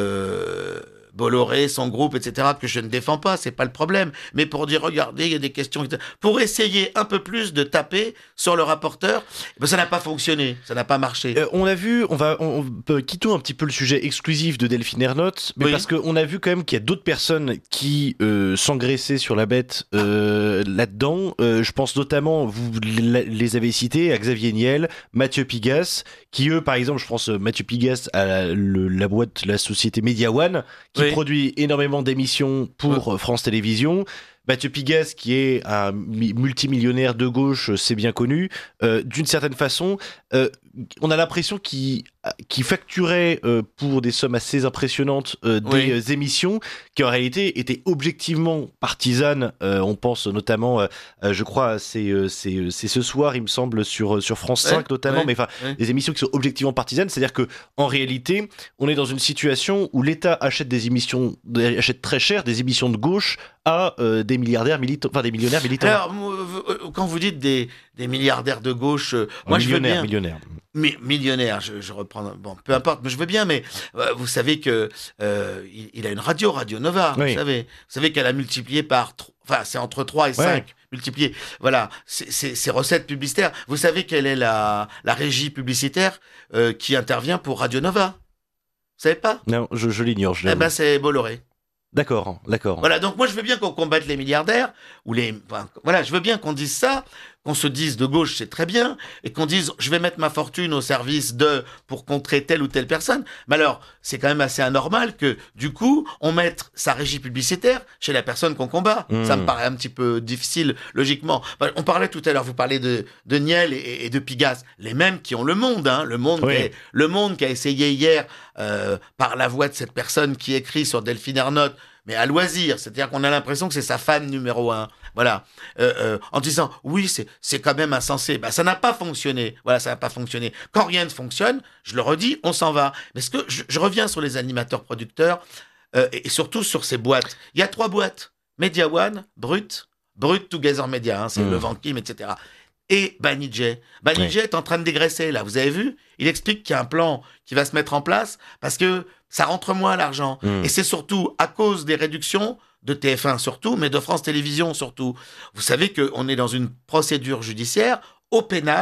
euh, Bolloré, son groupe, et cetera, que je ne défends pas, c'est pas le problème. Mais pour dire, regardez, il y a des questions... Pour essayer un peu plus de taper sur le rapporteur, ben ça n'a pas fonctionné, ça n'a pas marché. Euh, on a vu, on va, on, on, quittons un petit peu le sujet exclusif de Delphine Ernotte, mais oui. parce qu'on a vu quand même qu'il y a d'autres personnes qui euh, s'engraissaient sur la bête euh, là-dedans. Euh, je pense notamment, vous les avez cités, à Xavier Niel, Mathieu Pigasse, qui eux, par exemple, je pense Mathieu Pigasse à la, le, la boîte, la société Media One, qui oui. produit énormément d'émissions pour ouais. France Télévisions. Mathieu Pigasse, qui est un multimillionnaire de gauche, c'est bien connu. Euh, d'une certaine façon, euh, on a l'impression qu'il, qu'il facturait euh, pour des sommes assez impressionnantes euh, des oui. émissions qui en réalité étaient objectivement partisanes. Euh, on pense notamment, euh, je crois, c'est, c'est, c'est ce soir, il me semble, sur, sur France ouais, cinq notamment, ouais, mais enfin, ouais. des émissions qui sont objectivement partisanes. C'est-à-dire que en réalité, on est dans une situation où l'État achète des émissions, achète très cher des émissions de gauche à euh, des milliardaires militants, enfin des millionnaires militants. Alors, quand vous dites des, des milliardaires de gauche, euh, moi je veux bien. Millionnaires. Mi- millionnaire, je, je reprends. Bon, peu importe, mais je veux bien. Mais euh, vous savez que euh, il, il a une radio, Radio Nova. Oui. Vous savez, vous savez qu'elle a multiplié par, enfin, c'est entre trois et cinq ouais. multiplié. Voilà, c'est, c'est, c'est recettes publicitaires. Vous savez quelle est la, la régie publicitaire euh, qui intervient pour Radio Nova ? Vous savez pas ? Non, je, je l'ignore. Je eh ben, c'est Bolloré. D'accord, d'accord. Voilà, donc moi je veux bien qu'on combatte les milliardaires ou les, enfin, voilà, je veux bien qu'on dise ça, qu'on se dise de gauche, c'est très bien, et qu'on dise je vais mettre ma fortune au service de pour contrer telle ou telle personne. Mais alors, c'est quand même assez anormal que du coup on mette sa régie publicitaire chez la personne qu'on combat. Mmh. Ça me paraît un petit peu difficile logiquement. On parlait tout à l'heure, vous parlez de de Niel et, et de Pigasse, les mêmes qui ont Le Monde, hein, Le Monde, oui. qui est, Le Monde qui a essayé hier euh, par la voix de cette personne qui écrit sur Delphine Ernotte. Mais à loisir, c'est-à-dire qu'on a l'impression que c'est sa fan numéro un. Voilà, euh, euh, en disant oui, c'est c'est quand même insensé. Bah ça n'a pas fonctionné. Voilà, ça n'a pas fonctionné. Quand rien ne fonctionne, je le redis, on s'en va. Mais ce que je, je reviens sur les animateurs producteurs euh, et, et surtout sur ces boîtes. Il y a trois boîtes Media One, Brut, Brut Together Media, hein, c'est mmh. le Vankim, et cetera. Et Banijay. Banijay oui. est en train de dégraisser, là, vous avez vu ? Il explique qu'il y a un plan qui va se mettre en place parce que ça rentre moins l'argent. Mmh. Et c'est surtout à cause des réductions de T F un surtout, mais de France Télévisions surtout. Vous savez qu'on est dans une procédure judiciaire au pénal,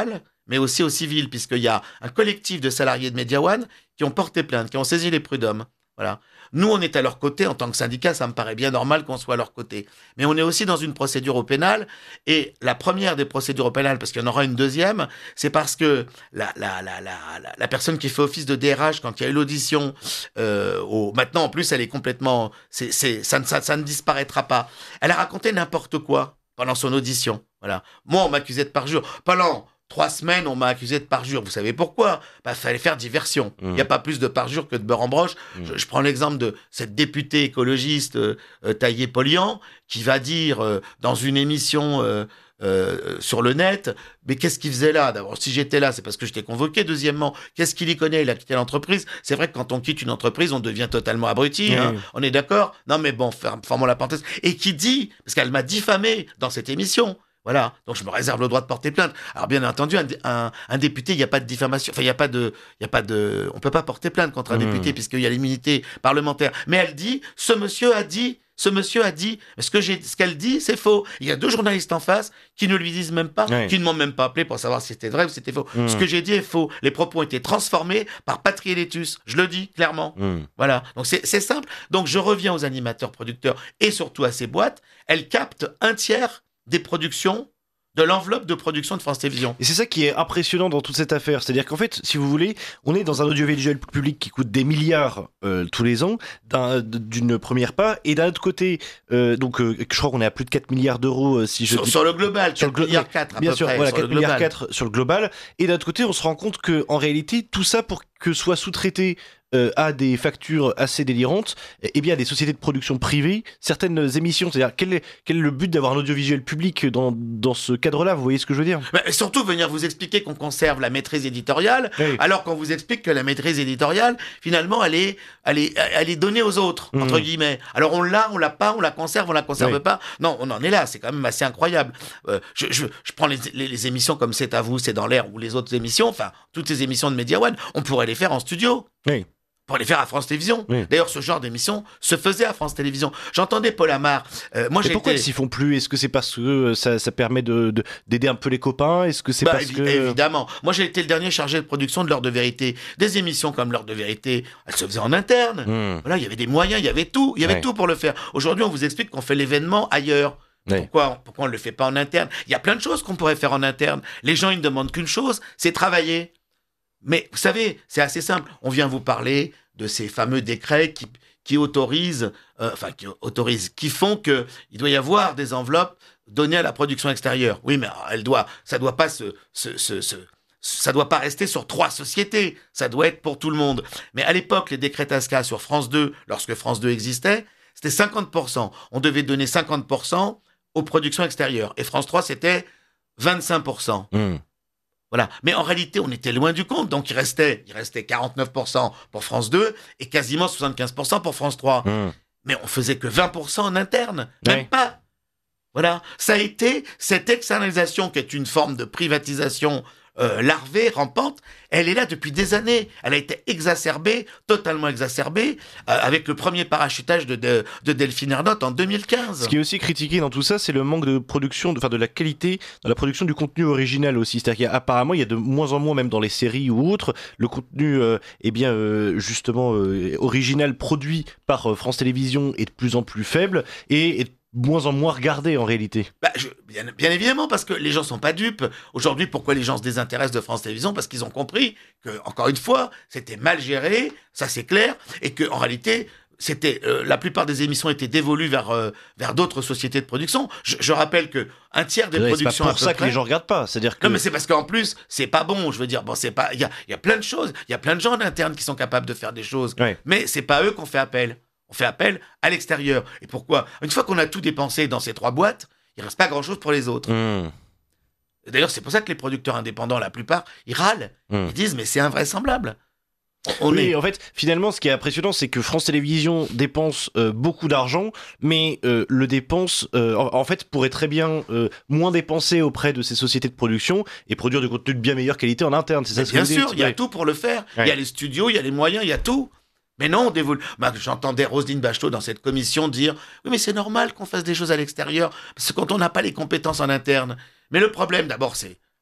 mais aussi au civil, puisqu'il y a un collectif de salariés de Media One qui ont porté plainte, qui ont saisi les prud'hommes. Voilà. Nous, on est à leur côté. En tant que syndicat, ça me paraît bien normal qu'on soit à leur côté. Mais on est aussi dans une procédure au pénal. Et la première des procédures au pénal, parce qu'il y en aura une deuxième, c'est parce que la, la, la, la, la, la personne qui fait office de D R H, quand il y a eu l'audition, euh, au, maintenant, en plus, elle est complètement... C'est, c'est, ça, ne, ça, ça ne disparaîtra pas. Elle a raconté n'importe quoi pendant son audition. Voilà. Moi, on m'accusait de parjure. Pendant trois semaines, on m'a accusé de parjure. Vous savez pourquoi ? Bah, fallait faire diversion. Il mmh. n'y a pas plus de parjure que de beurre en broche. Mmh. Je, je prends l'exemple de cette députée écologiste euh, euh, Taillé-Polian qui va dire euh, dans une émission euh, euh, sur le net, mais qu'est-ce qu'il faisait là ? D'abord, si j'étais là, c'est parce que j'étais convoqué. Deuxièmement, qu'est-ce qu'il y connaît ? Il a quitté l'entreprise. C'est vrai que quand on quitte une entreprise, on devient totalement abruti. Mmh. Hein. On est d'accord ? Non, mais bon, fermons la parenthèse. Et qui dit, parce qu'elle m'a diffamé dans cette émission. Voilà, donc je me réserve le droit de porter plainte. Alors bien entendu, un, un, un député, il n'y a pas de diffamation, enfin il n'y a pas de, il y a pas de, on peut pas porter plainte contre un mmh. député puisqu'il y a l'immunité parlementaire. Mais elle dit, ce monsieur a dit, ce monsieur a dit, ce que j'ai, ce qu'elle dit, c'est faux. Il y a deux journalistes en face qui ne lui disent même pas, oui. qui ne m'ont même pas appelé pour savoir si c'était vrai ou si c'était faux. Mmh. Ce que j'ai dit est faux. Les propos ont été transformés par Patriélétus. Je le dis clairement. Mmh. Voilà. Donc c'est, c'est simple. Donc je reviens aux animateurs, producteurs et surtout à ces boîtes. Elles captent un tiers des productions de l'enveloppe de production de France Télévisions. Et c'est ça qui est impressionnant dans toute cette affaire. C'est-à-dire qu'en fait, si vous voulez, on est dans un audiovisuel public qui coûte des milliards euh, tous les ans, d'un, d'une première part, et d'un autre côté, euh, donc euh, je crois qu'on est à plus de quatre milliards d'euros, euh, si je sur, dis... Sur le global, sur quatre milliards quatre à bien peu sûr, près. Voilà, sur quatre milliards quatre sur le global. Et d'un autre côté, on se rend compte qu'en réalité, tout ça, pour que soit sous-traité euh, à des factures assez délirantes, et bien à des sociétés de production privées, certaines émissions, c'est-à-dire quel est, quel est le but d'avoir un audiovisuel public dans, dans ce cadre-là, vous voyez ce que je veux dire ? Mais surtout venir vous expliquer qu'on conserve la maîtrise éditoriale, oui. alors qu'on vous explique que la maîtrise éditoriale, finalement, elle est, elle est, elle est donnée aux autres, mmh. entre guillemets. Alors on l'a, on l'a pas, on la conserve, on la conserve oui. pas. Non, on en est là, c'est quand même assez incroyable. Euh, je, je, je prends les, les, les émissions comme C'est à vous, C'est dans l'air, ou les autres émissions, enfin, toutes ces émissions de Media One, on pourrait les faire en studio. Oui. Pour les faire à France Télévisions. Oui. D'ailleurs, ce genre d'émission se faisait à France Télévisions. J'entendais Paul Amar. Euh, moi, Mais j'ai pourquoi été... ils s'y font plus ? Est-ce que c'est parce que ça, ça permet de, de, d'aider un peu les copains ? Est-ce que c'est bah, parce évi- que... Évidemment. Moi, j'ai été le dernier chargé de production de L'Heure de Vérité. Des émissions comme L'Heure de Vérité, elles se faisaient en interne. Mmh. Voilà, il y avait des moyens, il y avait tout. Il y avait ouais. tout pour le faire. Aujourd'hui, on vous explique qu'on fait l'événement ailleurs. Ouais. Pourquoi, pourquoi on ne le fait pas en interne ? Il y a plein de choses qu'on pourrait faire en interne. Les gens, ils ne demandent qu'une chose, c'est travailler. Mais vous savez, c'est assez simple. On vient vous parler de ces fameux décrets qui, qui autorisent, euh, enfin qui autorisent, qui font que il doit y avoir des enveloppes données à la production extérieure. Oui, mais elle doit, ça doit pas se, se, se, se ça doit pas rester sur trois sociétés. Ça doit être pour tout le monde. Mais à l'époque, les décrets TASCA sur France deux, lorsque France deux existait, c'était cinquante pour cent. On devait donner cinquante pour cent aux productions extérieures. Et France trois, c'était vingt-cinq pour cent. Mmh. Voilà. Mais en réalité, on était loin du compte. Donc, il restait, il restait quarante-neuf pour cent pour France deux et quasiment soixante-quinze pour cent pour France trois. Mmh. Mais on faisait que vingt pour cent en interne. Même ouais. pas. Voilà. Ça a été cette externalisation qui est une forme de privatisation euh, larvée, rampante. Elle est là depuis des années. Elle a été exacerbée, totalement exacerbée, euh, avec le premier parachutage de, de, de Delphine Ernotte en deux mille quinze. Ce qui est aussi critiqué dans tout ça, c'est le manque de production, enfin de, de la qualité dans la production du contenu original aussi. C'est-à-dire qu'apparemment, il y a de moins en moins, même dans les séries ou autres, le contenu, euh, eh bien, euh, justement, euh, original produit par euh, France Télévisions est de plus en plus faible et est moins en moins regardé en réalité. Bah, je, bien, bien évidemment, parce que les gens sont pas dupes. Aujourd'hui, pourquoi les gens se désintéressent de France Télévisions ? Parce qu'ils ont compris que, encore une fois, c'était mal géré, ça c'est clair, et que en réalité, c'était euh, la plupart des émissions étaient dévolues vers euh, vers d'autres sociétés de production. Je, je rappelle que un tiers des ouais, productions, c'est pas pour ça près, que les gens regardent pas. C'est-à-dire que non, mais c'est parce qu'en plus, c'est pas bon. Je veux dire, bon, c'est pas. Il y a il y a plein de choses. Il y a plein de gens en interne qui sont capables de faire des choses, ouais. mais c'est pas eux qu'on fait appel. On fait appel à l'extérieur. Et pourquoi ? Une fois qu'on a tout dépensé dans ces trois boîtes, il ne reste pas grand-chose pour les autres. Mmh. D'ailleurs, c'est pour ça que les producteurs indépendants, la plupart, ils râlent. Mmh. Ils disent, mais c'est invraisemblable. On oui, est... en fait, finalement, ce qui est impressionnant, c'est que France Télévisions dépense euh, beaucoup d'argent, mais euh, le dépense, euh, en, en fait, pourrait très bien euh, moins dépenser auprès de ces sociétés de production et produire du contenu de bien meilleure qualité en interne. C'est ça ce que bien vous sûr, dites. il y a ouais. tout pour le faire. Il ouais. y a les studios, il y a les moyens, il y a tout. Mais non, on dévoile. Bah, j'entendais Roselyne Bachelot dans cette commission dire « Oui, mais c'est normal qu'on fasse des choses à l'extérieur, parce que quand on n'a pas les compétences en interne. » Mais le problème, d'abord, c'est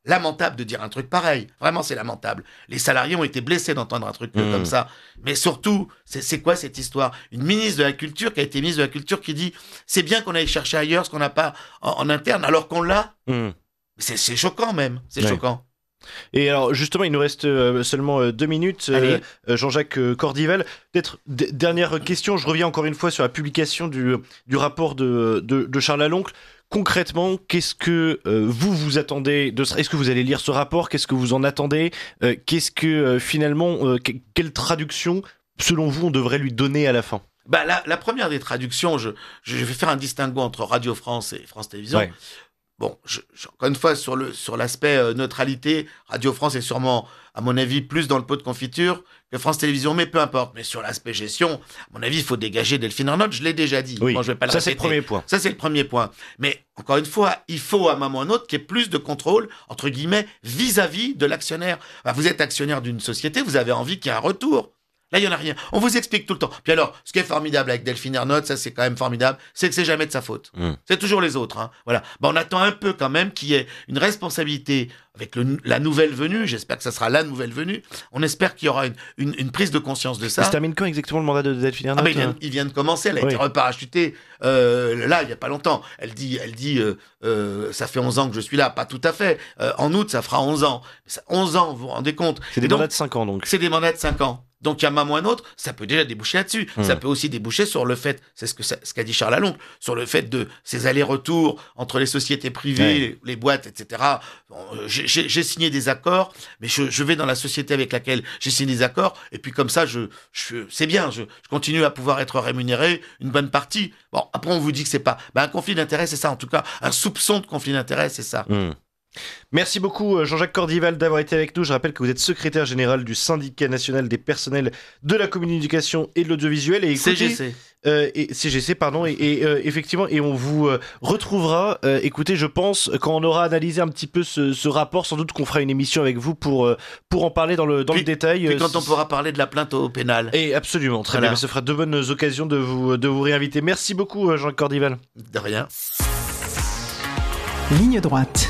lamentable de dire un truc pareil. Vraiment, c'est lamentable. Les salariés ont été blessés d'entendre un truc mmh. comme ça. Mais surtout, c'est, c'est quoi cette histoire ? Une ministre de la Culture qui a été ministre de la Culture qui dit « c'est bien qu'on aille chercher ailleurs ce qu'on n'a pas en, en interne alors qu'on l'a mmh. ». C'est, c'est choquant même, c'est ouais. choquant. Et alors justement, il nous reste euh, seulement euh, deux minutes. Euh, Jean-Jacques euh, Cordival, peut-être d- dernière question. Je reviens encore une fois sur la publication du, du rapport de, de, de Charles Laloncle. Concrètement, qu'est-ce que euh, vous vous attendez de ça ? Est-ce que vous allez lire ce rapport ? Qu'est-ce que vous en attendez ? euh, Qu'est-ce que euh, finalement, euh, que, quelle traduction, selon vous, on devrait lui donner à la fin ? Bah la, la première des traductions, je, je vais faire un distinguo entre Radio France et France Télévisions. Ouais. Bon, je, je, encore une fois, sur, le, sur l'aspect euh, neutralité, Radio France est sûrement, à mon avis, plus dans le pot de confiture que France Télévisions, mais peu importe. Mais sur l'aspect gestion, à mon avis, il faut dégager Delphine Ernotte, je l'ai déjà dit. Oui, bon, je vais pas le ça répéter. C'est le premier point. Ça, c'est le premier point. Mais encore une fois, il faut, à un moment ou à un autre, qu'il y ait plus de contrôle, entre guillemets, vis-à-vis de l'actionnaire. Bah, vous êtes actionnaire d'une société, vous avez envie qu'il y ait un retour. Là, il n'y en a rien. On vous explique tout le temps. Puis alors, ce qui est formidable avec Delphine Ernotte, ça c'est quand même formidable, c'est que c'est jamais de sa faute. Mmh. C'est toujours les autres. Hein. Voilà. Ben, on attend un peu quand même qu'il y ait une responsabilité avec le, la nouvelle venue. J'espère que ça sera la nouvelle venue. On espère qu'il y aura une, une, une prise de conscience de ça. Il se termine quand exactement le mandat de Delphine Ernotte ? Ah ben, il, vient, il vient de commencer. Elle a oui. été reparachutée euh, là, il n'y a pas longtemps. Elle dit, elle dit euh, euh, ça fait onze ans que je suis là. Pas tout à fait. Euh, en août, ça fera onze ans. Ça, onze ans, vous vous rendez compte ? C'est des donc, mandats de cinq ans donc. C'est des mandats de cinq ans. Donc, il y a un moment ou un autre, ça peut déjà déboucher là-dessus. Mmh. Ça peut aussi déboucher sur le fait, c'est ce que ça, ce qu'a dit Charles Laloncle, sur le fait de ces allers-retours entre les sociétés privées, ouais. les, les boîtes, et cetera. Bon, j'ai, j'ai, j'ai signé des accords, mais je, je vais dans la société avec laquelle j'ai signé des accords, et puis comme ça, je, je c'est bien, je, je continue à pouvoir être rémunéré une bonne partie. Bon, après, on vous dit que c'est pas, ben, un conflit d'intérêt, c'est ça, en tout cas, un soupçon de conflit d'intérêt, c'est ça. Mmh. Merci beaucoup Jean-Jacques Cordival d'avoir été avec nous. Je rappelle que vous êtes secrétaire général du syndicat national des personnels de la communication et de l'audiovisuel. Et écoutez, C G C. Euh, et, C G C, pardon. Et, et euh, effectivement, et on vous euh, retrouvera. Euh, écoutez, je pense quand on aura analysé un petit peu ce, ce rapport, sans doute qu'on fera une émission avec vous pour euh, pour en parler dans le dans puis, le détail. Puis quand on pourra parler de la plainte au pénal. Et absolument, très voilà. bien. Ça fera deux bonnes occasions de vous de vous réinviter. Merci beaucoup Jean-Jacques Cordival. De rien. Ligne droite.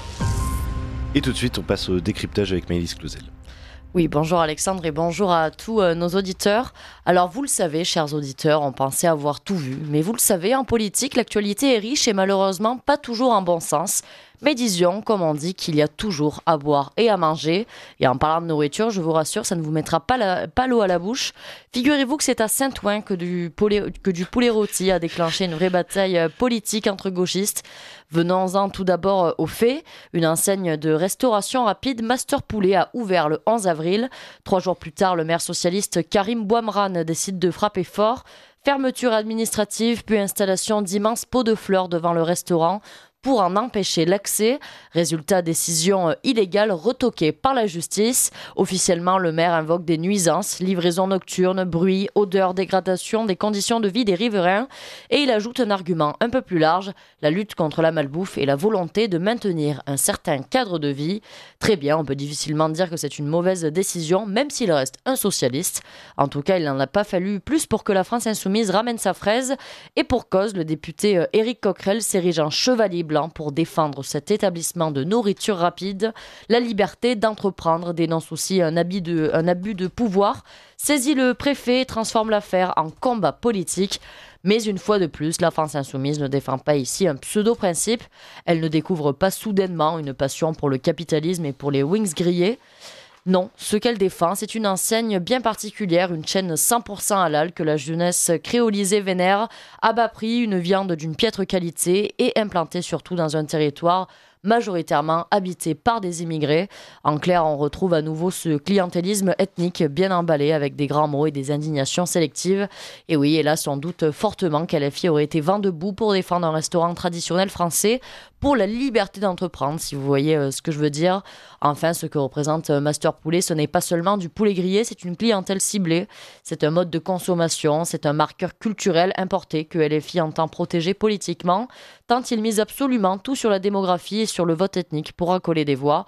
Et tout de suite, on passe au décryptage avec Maëlys Clausel. Oui, bonjour Alexandre et bonjour à tous euh, nos auditeurs. Alors vous le savez, chers auditeurs, on pensait avoir tout vu. Mais vous le savez, en politique, l'actualité est riche et malheureusement pas toujours en bon sens. Mais disons, comme on dit, qu'il y a toujours à boire et à manger. Et en parlant de nourriture, je vous rassure, ça ne vous mettra pas, la, pas l'eau à la bouche. Figurez-vous que c'est à Saint-Ouen que du, poulet, que du poulet rôti a déclenché une vraie bataille politique entre gauchistes. Venons-en tout d'abord aux faits. Une enseigne de restauration rapide, Master Poulet, a ouvert le onze avril. Trois jours plus tard, le maire socialiste Karim Bouamrane décide de frapper fort. Fermeture administrative, puis installation d'immenses pots de fleurs devant le restaurant pour en empêcher l'accès. Résultat, décision illégale retoquée par la justice. Officiellement, le maire invoque des nuisances, livraison nocturne, bruit, odeur, dégradation des conditions de vie des riverains. Et il ajoute un argument un peu plus large, la lutte contre la malbouffe et la volonté de maintenir un certain cadre de vie. Très bien, on peut difficilement dire que c'est une mauvaise décision, même s'il reste un socialiste. En tout cas, il n'en a pas fallu plus pour que la France insoumise ramène sa fraise. Et pour cause, le député Éric Coquerel s'érige en chevalier blanc pour défendre cet établissement de nourriture rapide. La liberté d'entreprendre dénonce aussi un abus de, un abus de pouvoir. Saisit le préfet et transforme l'affaire en combat politique. Mais une fois de plus, la France insoumise ne défend pas ici un pseudo-principe. Elle ne découvre pas soudainement une passion pour le capitalisme et pour les wings grillés. Non, ce qu'elle défend, c'est une enseigne bien particulière, une chaîne cent pour cent halal que la jeunesse créolisée vénère, à bas prix, une viande d'une piètre qualité et implantée surtout dans un territoire majoritairement habité par des immigrés. En clair, on retrouve à nouveau ce clientélisme ethnique bien emballé avec des grands mots et des indignations sélectives. Et oui, hélas, on doute fortement qu'L F I aurait été vent debout pour défendre un restaurant traditionnel français, pour la liberté d'entreprendre, si vous voyez euh, ce que je veux dire. Enfin, ce que représente Master Poulet, ce n'est pas seulement du poulet grillé, c'est une clientèle ciblée. C'est un mode de consommation, c'est un marqueur culturel importé que L F I entend protéger politiquement, tant il mise absolument tout sur la démographie et sur le vote ethnique pour accoler des voix.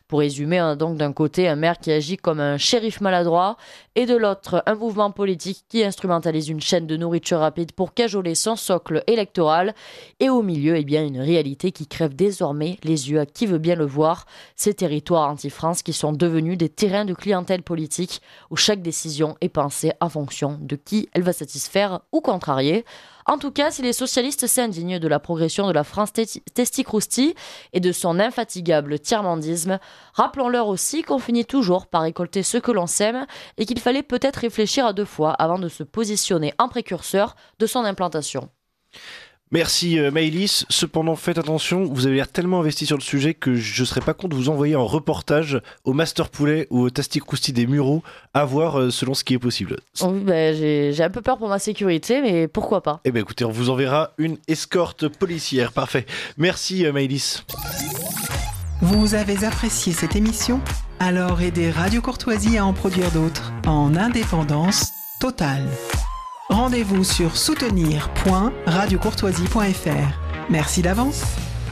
Pour résumer, hein, donc d'un côté, un maire qui agit comme un shérif maladroit et de l'autre, un mouvement politique qui instrumentalise une chaîne de nourriture rapide pour cajoler son socle électoral. Et au milieu, eh bien, une réalité qui crève désormais les yeux à qui veut bien le voir. Ces territoires anti-France qui sont devenus des terrains de clientèle politique où chaque décision est pensée en fonction de qui elle va satisfaire ou contrarier. En tout cas, si les socialistes s'indignent de la progression de la France testicrousti et de son infatigable tiers-mondisme, rappelons-leur aussi qu'on finit toujours par récolter ce que l'on sème et qu'il fallait peut-être réfléchir à deux fois avant de se positionner en précurseur de son implantation. Merci euh, Maëlys. Cependant, faites attention, vous avez l'air tellement investi sur le sujet que je ne serais pas contre de vous envoyer en reportage au Master Poulet ou au Tastic-Crousti des Mureaux, à voir euh, selon ce qui est possible. Oui, bah, j'ai, j'ai un peu peur pour ma sécurité, mais pourquoi pas. Eh bien écoutez, on vous enverra une escorte policière. Parfait. Merci euh, Maëlys. Vous avez apprécié cette émission ? Alors aidez Radio Courtoisie à en produire d'autres en indépendance totale. Rendez-vous sur soutenir point radio courtoisie point f r. Merci d'avance.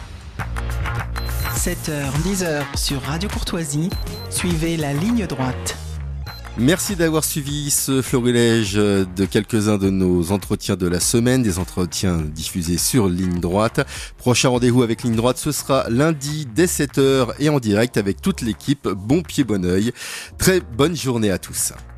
sept heures dix heures sur Radio Courtoisie, suivez la ligne droite. Merci d'avoir suivi ce florilège de quelques-uns de nos entretiens de la semaine, des entretiens diffusés sur Ligne Droite. Prochain rendez-vous avec Ligne Droite, ce sera lundi dès sept heures et en direct avec toute l'équipe. Bon pied, bon oeil. Très bonne journée à tous.